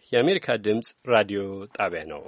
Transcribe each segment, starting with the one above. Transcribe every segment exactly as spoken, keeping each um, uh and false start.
የአሜሪካ ድምፅ ራዲዮ ጣቢያ ነው።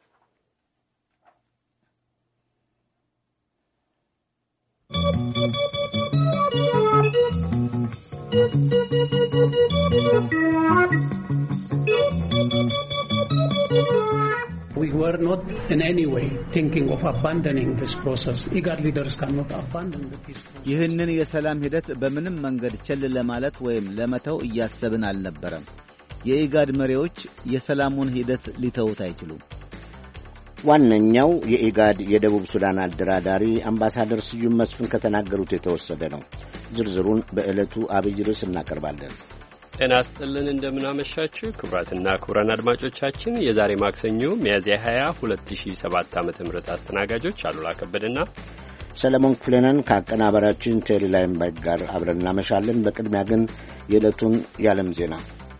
We were not in any way thinking of abandoning this process. IGAD leaders cannot abandon the peace process. ይህንን የሰላም ሂደት በምንም መንገድ ቸል ለማለት ወይም ለመተው እያሰብን አልነበረም። የኢጋድ መሪዎች የሰላሙን ሂደት ሊተውት አይችሉም። ዋነኛው የኢጋድ የደቡብ ሱዳን አደራዳሪ አምባሳደር ስዩም መስፍን ከተናገሩት የተወሰደ ነው። ዝርዝሩን በዕለቱ አብይ ርዕስ እናቀርባለን። ጤና ይስጥልን፣ እንደምናመሻችሁ ክቡራትና ክቡራን አድማጮቻችን የዛሬ ማክሰኞ ሚያዝያ ሃያ ሁለት ሺህ ሰባት ዓመተ ምህረት አስተናጋጆች አሉላ ከበደና ሰለሞን ክፍሌነን ከአቀናባሪያችን ቴሪ ላይምባግ ጋር አብረን እናመሻለን። በቅድሚያ ግን የዕለቱን የዓለም ዜና።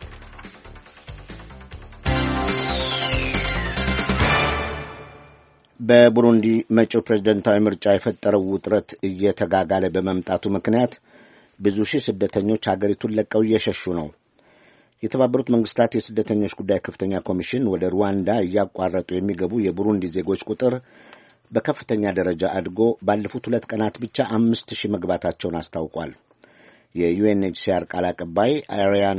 በቡሩንዲ መጪው ፕሬዝደንታዊ ምርጫ የፈጠረው ውጥረት እየተጋጋለ በመምጣቱ ምክንያት ብዙ ሺህ ስደተኞች ሀገሪቱን ለቀው እየሸሹ ነው። የተባበሩት መንግስታት የስደተኞች ጉዳይ ከፍተኛ ኮሚሽን ወደ ሩዋንዳ እያቋረጡ የሚገቡ የቡሩንዲ ዜጎች ቁጥር በከፍተኛ ደረጃ አድጎ ባለፉት ሁለት ቀናት ብቻ አምስት ሺህ መግባታቸውን አስታውቋል። የዩኤንኤችሲአር ቃል አቀባይ አሪያና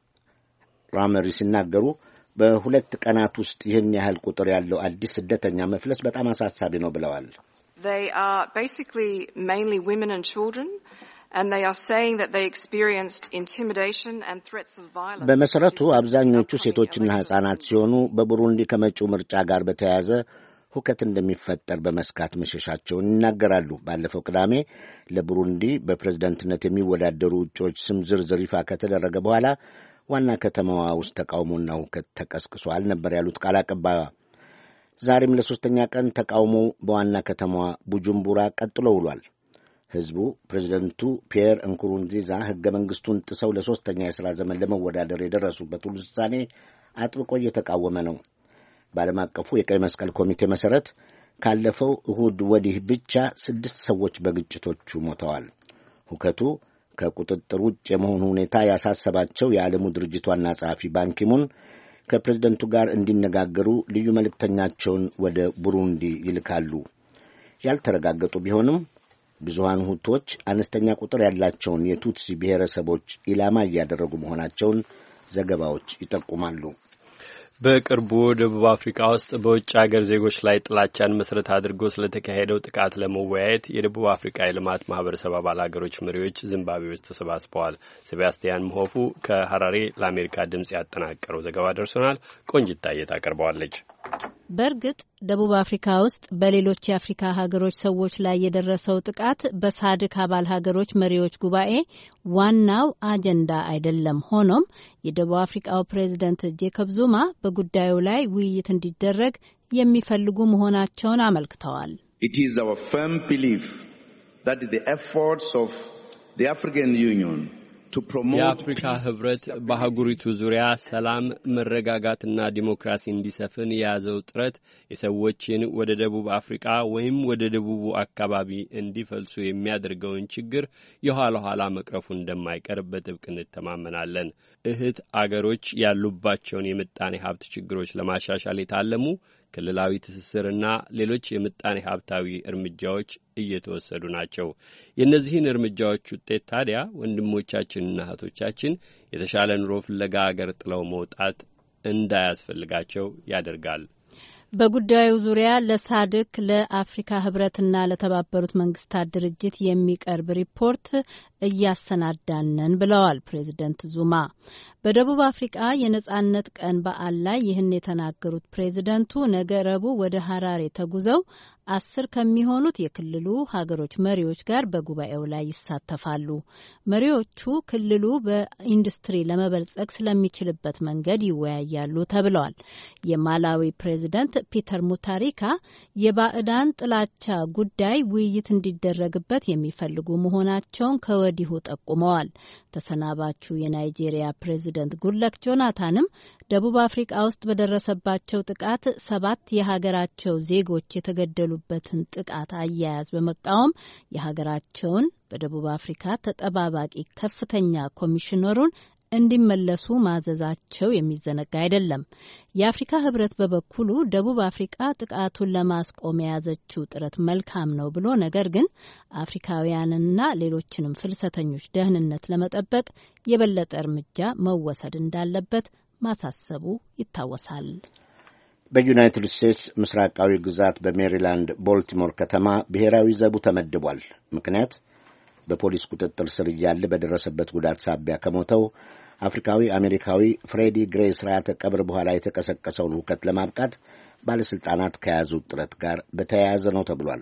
ራመሪ ሲናገሩ በሁለት ቀናት ውስጥ ይህን ያህል ቁጥር ያለው አዲስ ስደተኛ መፍለስ በጣም አሳሳቢ ነው ብለዋል። They are basically mainly women and children. And they are saying that they experienced intimidation and threats of violence. በመሰረቱ አብዛኞቹ ሴቶችና ሕፃናት ሲሆኑ በቡሩንዲ ከመጪው ምርጫ ጋር በተያያዘ ሁከት እንደሚፈጠር በመስጋት መሸሻቸውን ይናገራሉ። ባለፈው ቅዳሜ ለቡሩንዲ በፕሬዝዳንትነት የሚወዳደሩ እጩዎች ስም ዝርዝር ይፋ ከተደረገ በኋላ ዋና ከተማዋ ውስጥ ተቃውሞና ሁከት ተቀስቅሷል ነበር ያሉት ቃል አቀባይዋ። ዛሬም ለሶስተኛ ቀን ተቃውሞው በዋና ከተማዋ ቡጁምቡራ ቀጥሎ ውሏል። ሕዝቡ ፕሬዝደንቱ ፒየር እንኩሩንዚዛ ሕገ መንግሥቱን ጥሰው ለሦስተኛ የሥራ ዘመን ለመወዳደር የደረሱበትን ውሳኔ አጥብቆ እየተቃወመ ነው። በዓለም አቀፉ የቀይ መስቀል ኮሚቴ መሠረት ካለፈው እሁድ ወዲህ ብቻ ስድስት ሰዎች በግጭቶቹ ሞተዋል። ሁከቱ ከቁጥጥር ውጭ የመሆኑ ሁኔታ ያሳሰባቸው የዓለሙ ድርጅት ዋና ጸሐፊ ባንኪሙን ከፕሬዝደንቱ ጋር እንዲነጋገሩ ልዩ መልእክተኛቸውን ወደ ቡሩንዲ ይልካሉ። ያልተረጋገጡ ቢሆንም ብዙሃን ሁቶች አነስተኛ ቁጥር ያላቸውን የቱትሲ ብሔረሰቦች ኢላማ እያደረጉ መሆናቸውን ዘገባዎች ይጠቁማሉ። በቅርቡ ደቡብ አፍሪካ ውስጥ በውጭ ሀገር ዜጎች ላይ ጥላቻን መሰረት አድርጎ ስለተካሄደው ጥቃት ለመወያየት የደቡብ አፍሪካ የልማት ማህበረሰብ አባል ሀገሮች መሪዎች ዚምባብዌ ውስጥ ተሰባስበዋል። ሴባስቲያን ምሆፉ ከሐራሬ ለአሜሪካ ድምጽ ያጠናቀረው ዘገባ ደርሶናል። ቆንጅታዬ ታቀርበዋለች። በእርግጥ ደቡብ አፍሪካ ውስጥ በሌሎች የአፍሪካ ሀገሮች ሰዎች ላይ የደረሰው ጥቃት በሳድክ አባል ሀገሮች መሪዎች ጉባኤ ዋናው አጀንዳ አይደለም። ሆኖም የደቡብ አፍሪካው ፕሬዝደንት ጄኮብ ዙማ በጉዳዩ ላይ ውይይት እንዲደረግ የሚፈልጉ መሆናቸውን አመልክተዋል። It is our firm belief that the efforts of the African Union የአፍሪካ ህብረት በአህጉሪቱ ዙሪያ ሰላም፣ መረጋጋትና ዲሞክራሲ እንዲሰፍን የያዘው ጥረት የሰዎችን ወደ ደቡብ አፍሪካ ወይም ወደ ደቡቡ አካባቢ እንዲፈልሱ የሚያደርገውን ችግር የኋላ ኋላ መቅረፉ እንደማይቀር በጥብቅ እንተማመናለን። እህት አገሮች ያሉባቸውን የምጣኔ ሀብት ችግሮች ለማሻሻል የታለሙ ክልላዊ ትስስርና ሌሎች የምጣኔ ሀብታዊ እርምጃዎች እየተወሰዱ ናቸው። የእነዚህን እርምጃዎች ውጤት ታዲያ ወንድሞቻችንና እህቶቻችን የተሻለ ኑሮ ፍለጋ አገር ጥለው መውጣት እንዳያስፈልጋቸው ያደርጋል። በጉዳዩ ዙሪያ ለሳድክ ለአፍሪካ ህብረትና ለተባበሩት መንግስታት ድርጅት የሚቀርብ ሪፖርት እያሰናዳነን ብለዋል ፕሬዝደንት ዙማ። በደቡብ አፍሪካ የነጻነት ቀን በዓል ላይ ይህን የተናገሩት ፕሬዝደንቱ ነገ ረቡዕ ወደ ሐራሬ ተጉዘው አስር ከሚሆኑት የክልሉ ሀገሮች መሪዎች ጋር በጉባኤው ላይ ይሳተፋሉ። መሪዎቹ ክልሉ በኢንዱስትሪ ለመበልጸግ ስለሚችልበት መንገድ ይወያያሉ ተብለዋል። የማላዊ ፕሬዝደንት ፒተር ሙታሪካ የባዕዳን ጥላቻ ጉዳይ ውይይት እንዲደረግበት የሚፈልጉ መሆናቸውን ከወዲሁ ጠቁመዋል። ተሰናባቹ የናይጄሪያ ፕሬዝደንት ጉድለክ ጆናታንም ደቡብ አፍሪካ ውስጥ በደረሰባቸው ጥቃት ሰባት የሀገራቸው ዜጎች የተገደሉበትን ጥቃት አያያዝ በመቃወም የሀገራቸውን በደቡብ አፍሪካ ተጠባባቂ ከፍተኛ ኮሚሽነሩን እንዲመለሱ ማዘዛቸው የሚዘነጋ አይደለም። የአፍሪካ ህብረት በበኩሉ ደቡብ አፍሪቃ ጥቃቱን ለማስቆም የያዘችው ጥረት መልካም ነው ብሎ ነገር ግን አፍሪካውያንና ሌሎችንም ፍልሰተኞች ደህንነት ለመጠበቅ የበለጠ እርምጃ መወሰድ እንዳለበት ማሳሰቡ ይታወሳል። በዩናይትድ ስቴትስ ምስራቃዊ ግዛት በሜሪላንድ ቦልቲሞር ከተማ ብሔራዊ ዘቡ ተመድቧል። ምክንያት በፖሊስ ቁጥጥር ስር እያለ በደረሰበት ጉዳት ሳቢያ ከሞተው አፍሪካዊ አሜሪካዊ ፍሬዲ ግሬ ስርዓተ ቀብር በኋላ የተቀሰቀሰውን ሁከት ለማብቃት ባለሥልጣናት ከያዙት ጥረት ጋር በተያያዘ ነው ተብሏል።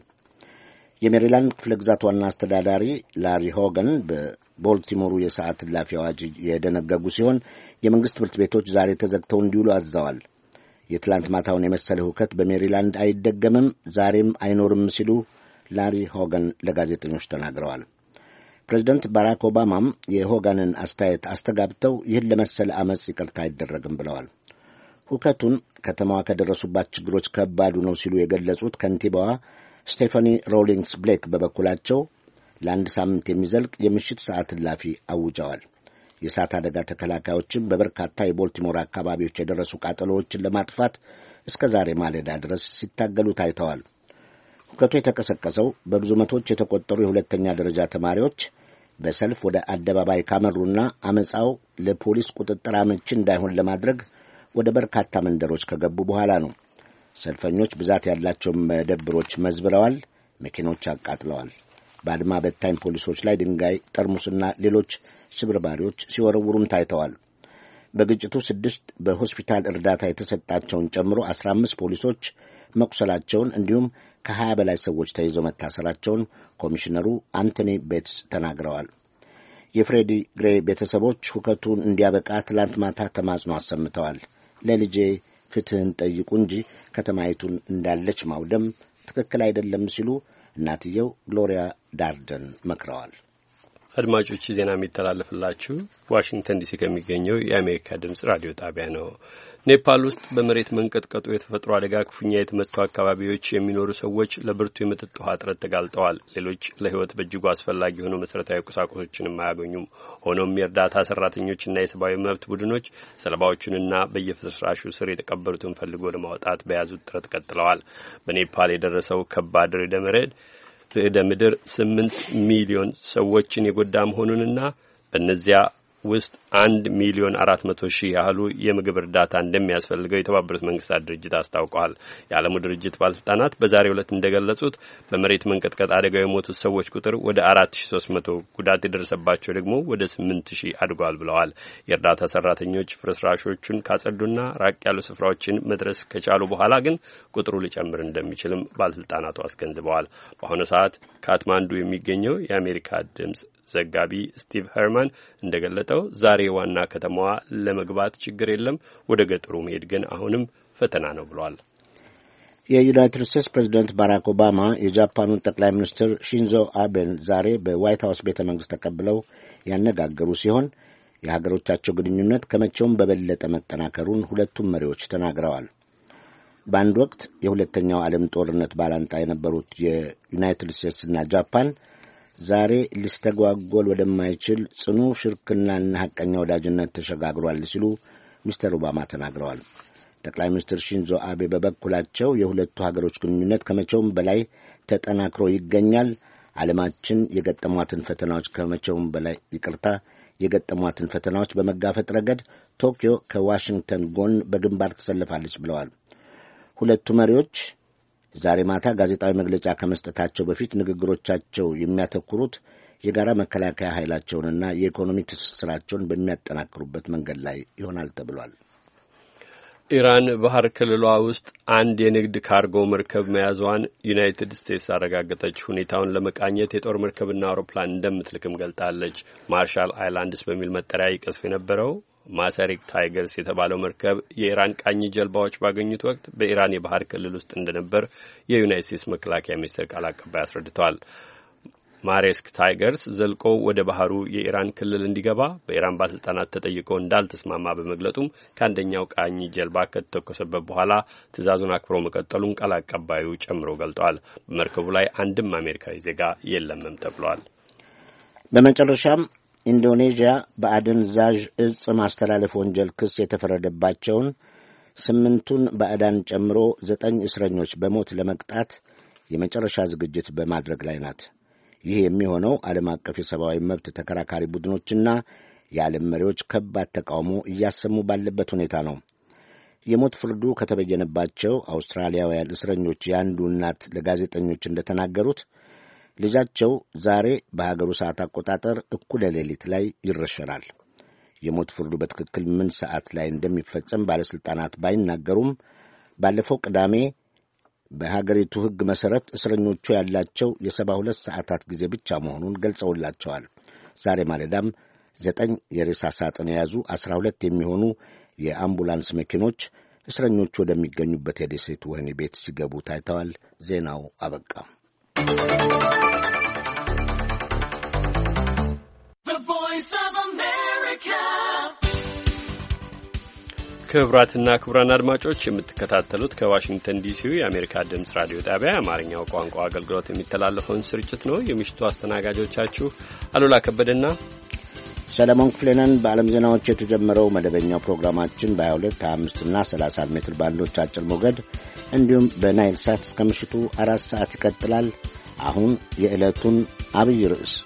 የሜሪላንድ ክፍለ ግዛት ዋና አስተዳዳሪ ላሪ ሆገን በቦልቲሞሩ የሰዓት እላፊ አዋጅ የደነገጉ ሲሆን የመንግሥት ትምህርት ቤቶች ዛሬ ተዘግተው እንዲውሉ አዘዋል። የትላንት ማታውን የመሰለ ሁከት በሜሪላንድ አይደገምም፣ ዛሬም አይኖርም ሲሉ ላሪ ሆገን ለጋዜጠኞች ተናግረዋል። ፕሬዚደንት ባራክ ኦባማም የሆገንን አስተያየት አስተጋብተው ይህን ለመሰለ አመፅ ይቅርታ አይደረግም ብለዋል። ሁከቱን ከተማዋ ከደረሱባት ችግሮች ከባዱ ነው ሲሉ የገለጹት ከንቲባዋ ስቴፋኒ ሮሊንግስ ብሌክ በበኩላቸው ለአንድ ሳምንት የሚዘልቅ የምሽት ሰዓት እላፊ አውጀዋል። የእሳት አደጋ ተከላካዮችም በበርካታ የቦልቲሞር አካባቢዎች የደረሱ ቃጠሎዎችን ለማጥፋት እስከ ዛሬ ማለዳ ድረስ ሲታገሉ ታይተዋል። ሁከቱ የተቀሰቀሰው በብዙ መቶዎች የተቆጠሩ የሁለተኛ ደረጃ ተማሪዎች በሰልፍ ወደ አደባባይ ካመሩና አመፃው ለፖሊስ ቁጥጥር አመቺ እንዳይሆን ለማድረግ ወደ በርካታ መንደሮች ከገቡ በኋላ ነው። ሰልፈኞች ብዛት ያላቸው መደብሮች መዝብረዋል፣ መኪኖች አቃጥለዋል። በአድማ በታኝ ፖሊሶች ላይ ድንጋይ፣ ጠርሙስና ሌሎች ስብርባሪዎች ሲወረውሩም ታይተዋል። በግጭቱ ስድስት በሆስፒታል እርዳታ የተሰጣቸውን ጨምሮ አስራ አምስት ፖሊሶች መቁሰላቸውን እንዲሁም ከሀያ በላይ ሰዎች ተይዘው መታሰራቸውን ኮሚሽነሩ አንቶኒ ቤትስ ተናግረዋል። የፍሬዲ ግሬ ቤተሰቦች ሁከቱን እንዲያበቃ ትላንት ማታ ተማጽኖ አሰምተዋል። ለልጄ ፍትህን ጠይቁ እንጂ ከተማይቱን እንዳለች ማውደም ትክክል አይደለም ሲሉ እናትየው ግሎሪያ ዳርደን መክረዋል። አድማጮች ዜና የሚተላለፍላችሁ ዋሽንግተን ዲሲ ከሚገኘው የአሜሪካ ድምጽ ራዲዮ ጣቢያ ነው። ኔፓል ውስጥ በመሬት መንቀጥቀጡ የተፈጥሮ አደጋ ክፉኛ የተመቱ አካባቢዎች የሚኖሩ ሰዎች ለብርቱ የመጠጥ ውሃ እጥረት ተጋልጠዋል። ሌሎች ለሕይወት በእጅጉ አስፈላጊ የሆኑ መሠረታዊ ቁሳቁሶችንም አያገኙም። ሆኖም የእርዳታ ሠራተኞችና የሰብአዊ መብት ቡድኖች ሰለባዎቹንና በየፍርስራሹ ስር የተቀበሩትን ፈልጎ ለማውጣት በያዙት ጥረት ቀጥለዋል። በኔፓል የደረሰው ከባድ ርዕደ መሬት ርዕደ ምድር ስምንት ሚሊዮን ሰዎችን የጎዳ መሆኑንና በእነዚያ ውስጥ አንድ ሚሊዮን አራት መቶ ሺህ ያህሉ የምግብ እርዳታ እንደሚያስፈልገው የተባበሩት መንግስታት ድርጅት አስታውቀዋል። የዓለሙ ድርጅት ባለስልጣናት በዛሬው ዕለት እንደገለጹት በመሬት መንቀጥቀጥ አደጋ የሞቱት ሰዎች ቁጥር ወደ አራት ሺህ ሶስት መቶ ጉዳት የደረሰባቸው ደግሞ ወደ ስምንት ሺህ አድጓል ብለዋል። የእርዳታ ሰራተኞች ፍርስራሾቹን ካጸዱና ራቅ ያሉ ስፍራዎችን መድረስ ከቻሉ በኋላ ግን ቁጥሩ ሊጨምር እንደሚችልም ባለስልጣናቱ አስገንዝበዋል። በአሁኑ ሰዓት ካትማንዱ የሚገኘው የአሜሪካ ድምጽ ዘጋቢ ስቲቭ ሄርማን እንደገለጠው ዛሬ ዋና ከተማዋ ለመግባት ችግር የለም፣ ወደ ገጠሩ መሄድ ግን አሁንም ፈተና ነው ብሏል። የዩናይትድ ስቴትስ ፕሬዚደንት ባራክ ኦባማ የጃፓኑን ጠቅላይ ሚኒስትር ሺንዞ አቤን ዛሬ በዋይት ሀውስ ቤተ መንግስት ተቀብለው ያነጋገሩ ሲሆን የሀገሮቻቸው ግንኙነት ከመቼውም በበለጠ መጠናከሩን ሁለቱም መሪዎች ተናግረዋል። በአንድ ወቅት የሁለተኛው ዓለም ጦርነት ባላንጣ የነበሩት የዩናይትድ ስቴትስና ጃፓን ዛሬ ሊስተጓጎል ወደማይችል ጽኑ ሽርክናና ሐቀኛ ወዳጅነት ተሸጋግሯል ሲሉ ሚስተር ኦባማ ተናግረዋል። ጠቅላይ ሚኒስትር ሺንዞ አቤ በበኩላቸው የሁለቱ ሀገሮች ግንኙነት ከመቼውም በላይ ተጠናክሮ ይገኛል፣ ዓለማችን የገጠሟትን ፈተናዎች ከመቼውም በላይ ይቅርታ የገጠሟትን ፈተናዎች በመጋፈጥ ረገድ ቶኪዮ ከዋሽንግተን ጎን በግንባር ተሰልፋለች ብለዋል። ሁለቱ መሪዎች ዛሬ ማታ ጋዜጣዊ መግለጫ ከመስጠታቸው በፊት ንግግሮቻቸው የሚያተኩሩት የጋራ መከላከያ ኃይላቸውንና የኢኮኖሚ ትስስራቸውን በሚያጠናክሩበት መንገድ ላይ ይሆናል ተብሏል። ኢራን ባህር ክልሏ ውስጥ አንድ የንግድ ካርጎ መርከብ መያዟን ዩናይትድ ስቴትስ አረጋገጠች። ሁኔታውን ለመቃኘት የጦር መርከብና አውሮፕላን እንደምትልክም ገልጣለች። ማርሻል አይላንድስ በሚል መጠሪያ ይቀስፍ የነበረው ማሰሪክ ታይገርስ የተባለው መርከብ የኢራን ቃኝ ጀልባዎች ባገኙት ወቅት በኢራን የባህር ክልል ውስጥ እንደነበር የዩናይትድ ስቴትስ መከላከያ ሚኒስቴር ቃል አቀባይ አስረድተዋል። ማሬስክ ታይገርስ ዘልቆ ወደ ባህሩ የኢራን ክልል እንዲገባ በኢራን ባለስልጣናት ተጠይቆ እንዳልተስማማ በመግለጡም ከአንደኛው ቃኝ ጀልባ ከተተኮሰበት በኋላ ትዕዛዙን አክብሮ መቀጠሉን ቃል አቀባዩ ጨምሮ ገልጠዋል። በመርከቡ ላይ አንድም አሜሪካዊ ዜጋ የለምም ተብሏል። በመጨረሻም ኢንዶኔዥያ በአደንዛዥ እጽ ማስተላለፍ ወንጀል ክስ የተፈረደባቸውን ስምንቱን ባዕዳን ጨምሮ ዘጠኝ እስረኞች በሞት ለመቅጣት የመጨረሻ ዝግጅት በማድረግ ላይ ናት። ይህ የሚሆነው ዓለም አቀፍ የሰብአዊ መብት ተከራካሪ ቡድኖችና የዓለም መሪዎች ከባድ ተቃውሞ እያሰሙ ባለበት ሁኔታ ነው። የሞት ፍርዱ ከተበየነባቸው አውስትራሊያውያን እስረኞች የአንዱ እናት ለጋዜጠኞች እንደተናገሩት ልጃቸው ዛሬ በሀገሩ ሰዓት አቆጣጠር እኩለ ሌሊት ላይ ይረሸናል። የሞት ፍርዱ በትክክል ምን ሰዓት ላይ እንደሚፈጸም ባለሥልጣናት ባይናገሩም ባለፈው ቅዳሜ በሀገሪቱ ሕግ መሠረት እስረኞቹ ያላቸው የሰባ ሁለት ሰዓታት ጊዜ ብቻ መሆኑን ገልጸውላቸዋል። ዛሬ ማለዳም ዘጠኝ የሬሳ ሳጥን የያዙ አስራ ሁለት የሚሆኑ የአምቡላንስ መኪኖች እስረኞቹ ወደሚገኙበት የደሴቱ ወህኒ ቤት ሲገቡ ታይተዋል። ዜናው አበቃ። ክቡራትና ክቡራን አድማጮች የምትከታተሉት ከዋሽንግተን ዲሲው የአሜሪካ ድምፅ ራዲዮ ጣቢያ የአማርኛው ቋንቋ አገልግሎት የሚተላለፈውን ስርጭት ነው። የምሽቱ አስተናጋጆቻችሁ አሉላ ከበደና ሰለሞን ክፍሌነን። በዓለም ዜናዎች የተጀመረው መደበኛው ፕሮግራማችን በሀያ ሁለት ሀያ አምስት እና ሰላሳ ሜትር ባንዶች አጭር ሞገድ እንዲሁም በናይል ሳት እስከ ምሽቱ አራት ሰዓት ይቀጥላል። አሁን የዕለቱን አብይ ርዕስ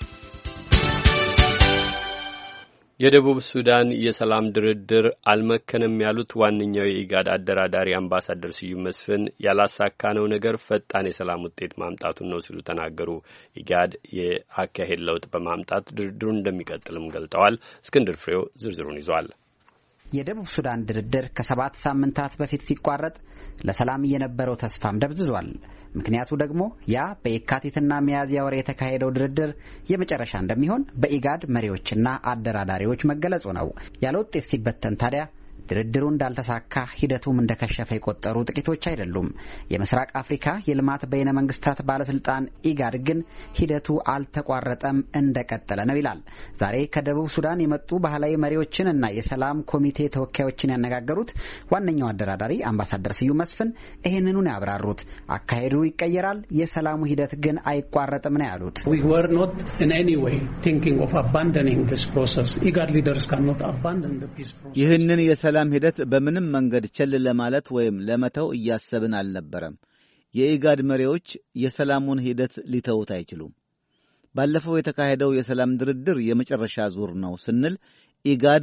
የደቡብ ሱዳን የሰላም ድርድር አልመከነም ያሉት ዋነኛው የኢጋድ አደራዳሪ አምባሳደር ስዩም መስፍን ያላሳካነው ነገር ፈጣን የሰላም ውጤት ማምጣቱን ነው ሲሉ ተናገሩ። ኢጋድ የአካሄድ ለውጥ በማምጣት ድርድሩን እንደሚቀጥልም ገልጠዋል። እስክንድር ፍሬው ዝርዝሩን ይዟል። የደቡብ ሱዳን ድርድር ከሰባት ሳምንታት በፊት ሲቋረጥ ለሰላም የነበረው ተስፋም ደብዝዟል። ምክንያቱ ደግሞ ያ በየካቲትና ሚያዝያ ወር የተካሄደው ድርድር የመጨረሻ እንደሚሆን በኢጋድ መሪዎችና አደራዳሪዎች መገለጹ ነው። ያለ ውጤት ሲበተን ታዲያ ድርድሩ እንዳልተሳካ ሂደቱም እንደከሸፈ የቆጠሩ ጥቂቶች አይደሉም። የምስራቅ አፍሪካ የልማት በይነ መንግስታት ባለስልጣን ኢጋድ ግን ሂደቱ አልተቋረጠም፣ እንደቀጠለ ነው ይላል። ዛሬ ከደቡብ ሱዳን የመጡ ባህላዊ መሪዎችን እና የሰላም ኮሚቴ ተወካዮችን ያነጋገሩት ዋነኛው አደራዳሪ አምባሳደር ስዩም መስፍን ይህንኑ ነው ያብራሩት። አካሄዱ ይቀየራል፣ የሰላሙ ሂደት ግን አይቋረጥም ነው ያሉት። We were not in any way thinking of abandoning this process. IGAD leaders cannot abandon the peace process. ይህንን የሰላም ሂደት በምንም መንገድ ቸል ለማለት ወይም ለመተው እያሰብን አልነበረም። የኢጋድ መሪዎች የሰላሙን ሂደት ሊተውት አይችሉም። ባለፈው የተካሄደው የሰላም ድርድር የመጨረሻ ዙር ነው ስንል ኢጋድ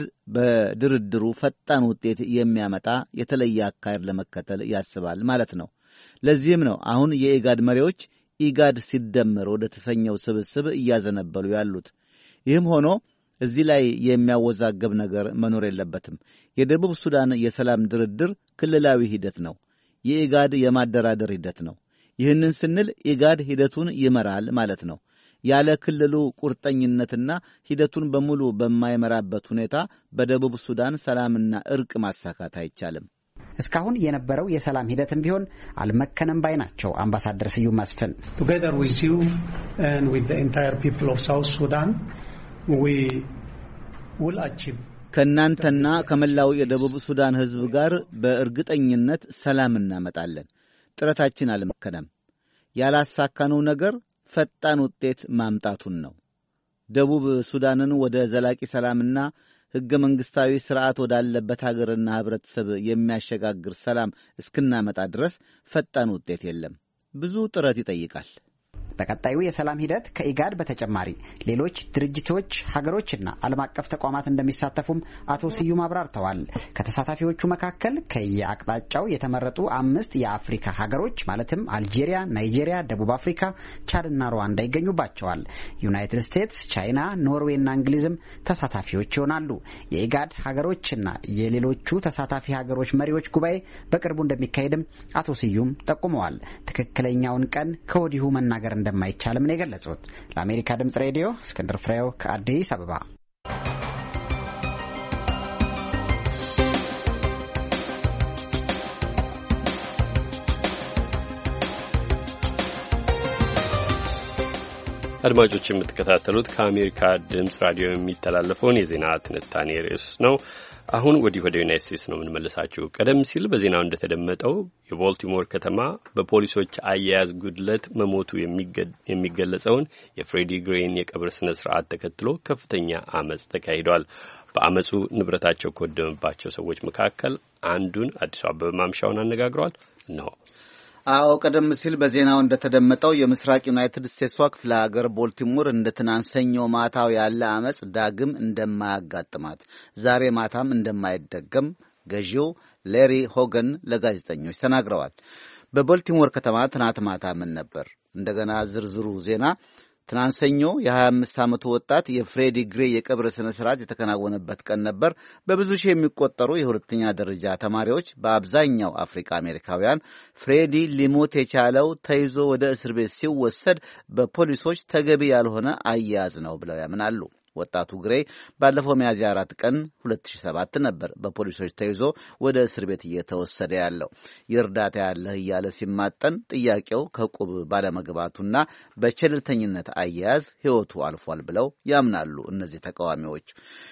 በድርድሩ ፈጣን ውጤት የሚያመጣ የተለየ አካሄድ ለመከተል ያስባል ማለት ነው። ለዚህም ነው አሁን የኢጋድ መሪዎች ኢጋድ ሲደመር ወደ ተሰኘው ስብስብ እያዘነበሉ ያሉት። ይህም ሆኖ እዚህ ላይ የሚያወዛገብ ነገር መኖር የለበትም። የደቡብ ሱዳን የሰላም ድርድር ክልላዊ ሂደት ነው። የኢጋድ የማደራደር ሂደት ነው። ይህንን ስንል ኢጋድ ሂደቱን ይመራል ማለት ነው። ያለ ክልሉ ቁርጠኝነትና ሂደቱን በሙሉ በማይመራበት ሁኔታ በደቡብ ሱዳን ሰላምና እርቅ ማሳካት አይቻልም። እስካሁን የነበረው የሰላም ሂደትም ቢሆን አልመከነም ባይ ናቸው አምባሳደር ስዩም መስፍን። Together with you and with the entire people of South Sudan we will achieve ከእናንተና ከመላው የደቡብ ሱዳን ሕዝብ ጋር በእርግጠኝነት ሰላም እናመጣለን። ጥረታችን አልመከነም። ያላሳካነው ነገር ፈጣን ውጤት ማምጣቱን ነው። ደቡብ ሱዳንን ወደ ዘላቂ ሰላምና ሕገ መንግሥታዊ ሥርዓት ወዳለበት ሀገርና ኅብረተሰብ የሚያሸጋግር ሰላም እስክናመጣ ድረስ ፈጣን ውጤት የለም። ብዙ ጥረት ይጠይቃል። በቀጣዩ የሰላም ሂደት ከኢጋድ በተጨማሪ ሌሎች ድርጅቶች፣ ሀገሮችና ዓለም አቀፍ ተቋማት እንደሚሳተፉም አቶ ስዩም አብራርተዋል። ከተሳታፊዎቹ መካከል ከየአቅጣጫው የተመረጡ አምስት የአፍሪካ ሀገሮች ማለትም አልጄሪያ፣ ናይጄሪያ፣ ደቡብ አፍሪካ፣ ቻድና ሩዋንዳ ይገኙባቸዋል። ዩናይትድ ስቴትስ፣ ቻይና፣ ኖርዌይና እንግሊዝም ተሳታፊዎች ይሆናሉ። የኢጋድ ሀገሮችና የሌሎቹ ተሳታፊ ሀገሮች መሪዎች ጉባኤ በቅርቡ እንደሚካሄድም አቶ ስዩም ጠቁመዋል። ትክክለኛውን ቀን ከወዲሁ መናገር እንደማይቻልም ነው የገለጹት። ለአሜሪካ ድምጽ ሬዲዮ እስክንድር ፍሬው ከአዲስ አበባ። አድማጮች የምትከታተሉት ከአሜሪካ ድምጽ ራዲዮ የሚተላለፈውን የዜና ትንታኔ ርዕስ ነው። አሁን ወዲህ ወደ ዩናይትድ ስቴትስ ነው የምንመለሳችሁ። ቀደም ሲል በዜናው እንደተደመጠው የቦልቲሞር ከተማ በፖሊሶች አያያዝ ጉድለት መሞቱ የሚገለጸውን የፍሬዲ ግሬን የቀብር ስነ ስርዓት ተከትሎ ከፍተኛ አመጽ ተካሂዷል። በአመጹ ንብረታቸው ከወደመባቸው ሰዎች መካከል አንዱን አዲስ አበባ ማምሻውን አነጋግሯል ነው። አዎ ቀደም ሲል በዜናው እንደተደመጠው የምስራቅ ዩናይትድ ስቴትስ ክፍለ ሀገር ቦልቲሞር እንደ ትናንት ሰኞ ማታው ያለ አመጽ ዳግም እንደማያጋጥማት ዛሬ ማታም እንደማይደገም ገዢው ሌሪ ሆገን ለጋዜጠኞች ተናግረዋል። በቦልቲሞር ከተማ ትናንት ማታ ምን ነበር? እንደገና ዝርዝሩ ዜና ትናንት ሰኞ የሀያ አምስት ዓመቱ ወጣት የፍሬዲ ግሬ የቀብር ስነ ስርዓት የተከናወነበት ቀን ነበር። በብዙ ሺህ የሚቆጠሩ የሁለተኛ ደረጃ ተማሪዎች በአብዛኛው አፍሪካ አሜሪካውያን ፍሬዲ ሊሞት የቻለው ተይዞ ወደ እስር ቤት ሲወሰድ በፖሊሶች ተገቢ ያልሆነ አያያዝ ነው ብለው ያምናሉ። ወጣቱ ግሬ ባለፈው ሚያዝያ አራት ቀን ሁለት ሺህ ሰባት ነበር በፖሊሶች ተይዞ ወደ እስር ቤት እየተወሰደ ያለው። ይርዳታ ያለህ እያለ ሲማጠን ጥያቄው ከቁብ ባለመግባቱና በቸልተኝነት አያያዝ ሕይወቱ አልፏል ብለው ያምናሉ እነዚህ ተቃዋሚዎች።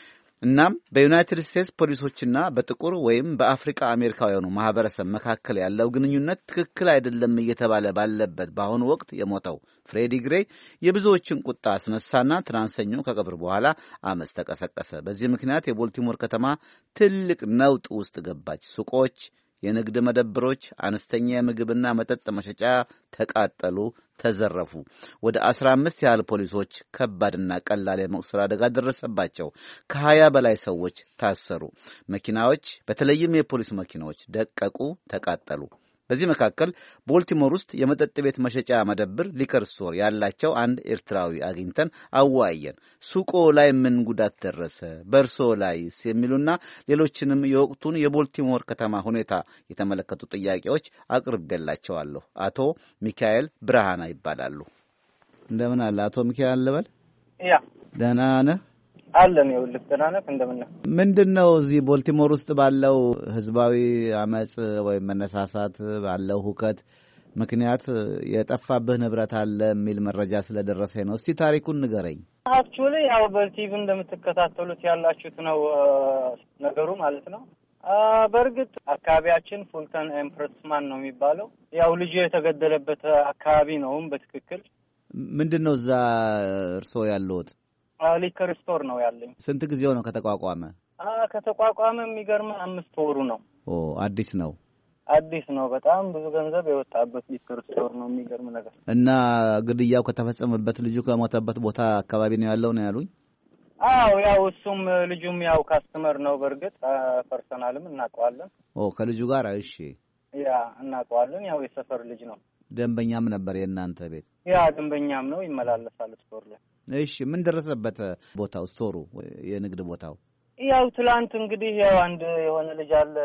እናም በዩናይትድ ስቴትስ ፖሊሶችና በጥቁር ወይም በአፍሪካ አሜሪካውያኑ ማህበረሰብ መካከል ያለው ግንኙነት ትክክል አይደለም እየተባለ ባለበት በአሁኑ ወቅት የሞተው ፍሬዲ ግሬ የብዙዎችን ቁጣ አስነሳና ትናንት ሰኞ ከቀብር በኋላ አመጽ ተቀሰቀሰ። በዚህ ምክንያት የቦልቲሞር ከተማ ትልቅ ነውጥ ውስጥ ገባች። ሱቆች፣ የንግድ መደብሮች፣ አነስተኛ የምግብና መጠጥ መሸጫ ተቃጠሉ፣ ተዘረፉ። ወደ አስራ አምስት ያህል ፖሊሶች ከባድና ቀላል የመቁሰል አደጋ ደረሰባቸው። ከሀያ በላይ ሰዎች ታሰሩ። መኪናዎች፣ በተለይም የፖሊስ መኪናዎች ደቀቁ፣ ተቃጠሉ። በዚህ መካከል ቦልቲሞር ውስጥ የመጠጥ ቤት መሸጫ መደብር ሊከር ስቶር ያላቸው አንድ ኤርትራዊ አግኝተን አዋየን። ሱቆ ላይ ምን ጉዳት ደረሰ? በርሶ ላይስ? የሚሉና ሌሎችንም የወቅቱን የቦልቲሞር ከተማ ሁኔታ የተመለከቱ ጥያቄዎች አቅርቤላቸዋለሁ። አቶ ሚካኤል ብርሃና ይባላሉ። እንደምን አለ አቶ ሚካኤል ልበል? ያ ደህና ነህ? አለን ይኸውልህ ደህና ነህ? እንደምን ነህ? ምንድነው እዚህ ቦልቲሞር ውስጥ ባለው ህዝባዊ አመጽ ወይም መነሳሳት ባለው ሁከት ምክንያት የጠፋብህ ንብረት አለ የሚል መረጃ ስለደረሰኝ ነው። እስቲ ታሪኩን ንገረኝ። አክቹሊ ያው በቲቪ እንደምትከታተሉት ያላችሁት ነው ነገሩ ማለት ነው። በእርግጥ አካባቢያችን ፉልተን ኤምፕረስማን ነው የሚባለው። ያው ልጅ የተገደለበት አካባቢ ነው በትክክል። ምንድነው እዛ እርሶ ያለውት? ሊከር ስቶር ነው ያለኝ። ስንት ጊዜው ነው ከተቋቋመ? አ ከተቋቋመ የሚገርም አምስት ወሩ ነው። ኦ አዲስ ነው። አዲስ ነው። በጣም ብዙ ገንዘብ የወጣበት ሊከር ስቶር ነው። የሚገርም ነገር። እና ግድያው ከተፈጸመበት ልጁ ከሞተበት ቦታ አካባቢ ነው ያለው ነው ያሉኝ? አዎ ያው እሱም ልጁም ያው ካስተመር ነው። በእርግጥ ፐርሰናልም እናውቀዋለን። ኦ ከልጁ ጋር እሺ። ያ እናውቀዋለን። ያው የሰፈር ልጅ ነው። ደንበኛም ነበር የእናንተ ቤት? ያ ደንበኛም ነው። ይመላለሳል ስቶር ላይ። እሺ ምን ደረሰበት ቦታው ስቶሩ የንግድ ቦታው? ያው ትላንት እንግዲህ ያው አንድ የሆነ ልጅ አለ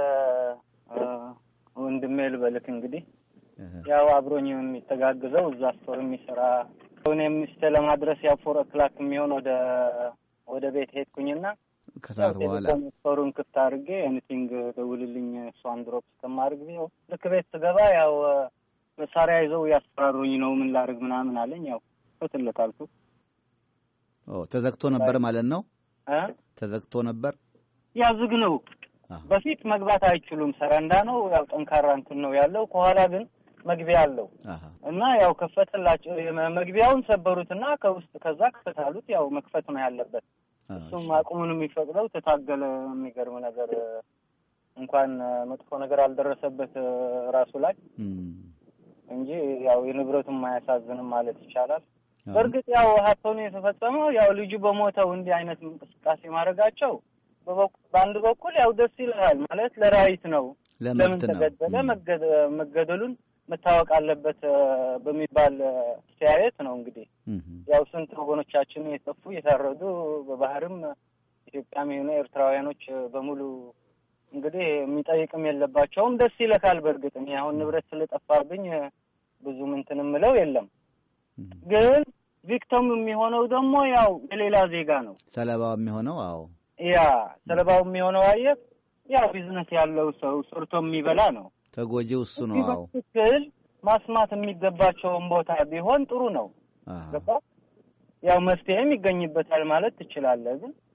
ወንድሜ ልበልክ እንግዲህ ያው አብሮኝ የሚተጋግዘው እዛ ስቶር የሚሰራ ሆነ ሚስተ ለማድረስ ያው ፎር ኦክላክ የሚሆን ወደ ወደ ቤት ሄድኩኝና ከሰዓት በኋላ ስቶሩን ክፍት አድርጌ ኤኒቲንግ ደውልልኝ እሷን ድሮፕ እስከማድረግ ነው ልክ ቤት ስገባ ያው መሳሪያ ይዘው ያስፈራሩኝ ነው ምን ላድርግ ምናምን አለኝ። ያው ፈትለታልኩ። ኦ ተዘግቶ ነበር ማለት ነው? እ ተዘግቶ ነበር? ያ ዝግ ነው። በፊት መግባት አይችሉም። ሰራንዳ ነው። ያው ጠንካራ እንትን ነው ያለው። ከኋላ ግን መግቢያ አለው እና ያው ከፈተላቸው። መግቢያውን ሰበሩትና ከውስጥ ከዛ ከፈታሉት። ያው መክፈት ነው ያለበት። እሱም አቁሙን የሚፈቅደው ተታገለ። የሚገርም ነገር እንኳን መጥፎ ነገር አልደረሰበት ራሱ ላይ እንጂ ያው የንብረቱን ማያሳዝንም ማለት ይቻላል። በእርግጥ ያው ሀተኑ የተፈጸመው ያው ልጁ በሞተው እንዲህ አይነት እንቅስቃሴ ማድረጋቸው በአንድ በኩል ያው ደስ ይላል ማለት ለራይት ነው። ለምን ተገደለ መገደሉን መታወቅ አለበት በሚባል ሲያየት ነው እንግዲህ ያው ስንት ወገኖቻችን የጠፉ የታረዱ በባህርም ኢትዮጵያም የሆነ ኤርትራውያኖች በሙሉ እንግዲህ የሚጠይቅም የለባቸውም። ደስ ይለካል። በእርግጥ እኔ አሁን ንብረት ስለጠፋብኝ ብዙ ምንትን ምለው የለም። ግን ቪክቲም የሚሆነው ደግሞ ያው የሌላ ዜጋ ነው። ሰለባው የሚሆነው አዎ ያ ሰለባው የሚሆነው አየህ ያው ቢዝነስ ያለው ሰው ሰርቶ የሚበላ ነው። ተጎጂው እሱ ነው። አዎ ትክክል። ማስማት የሚገባቸውን ቦታ ቢሆን ጥሩ ነው። ገባ ያው መፍትሄም ይገኝበታል ማለት ትችላለህ። ግን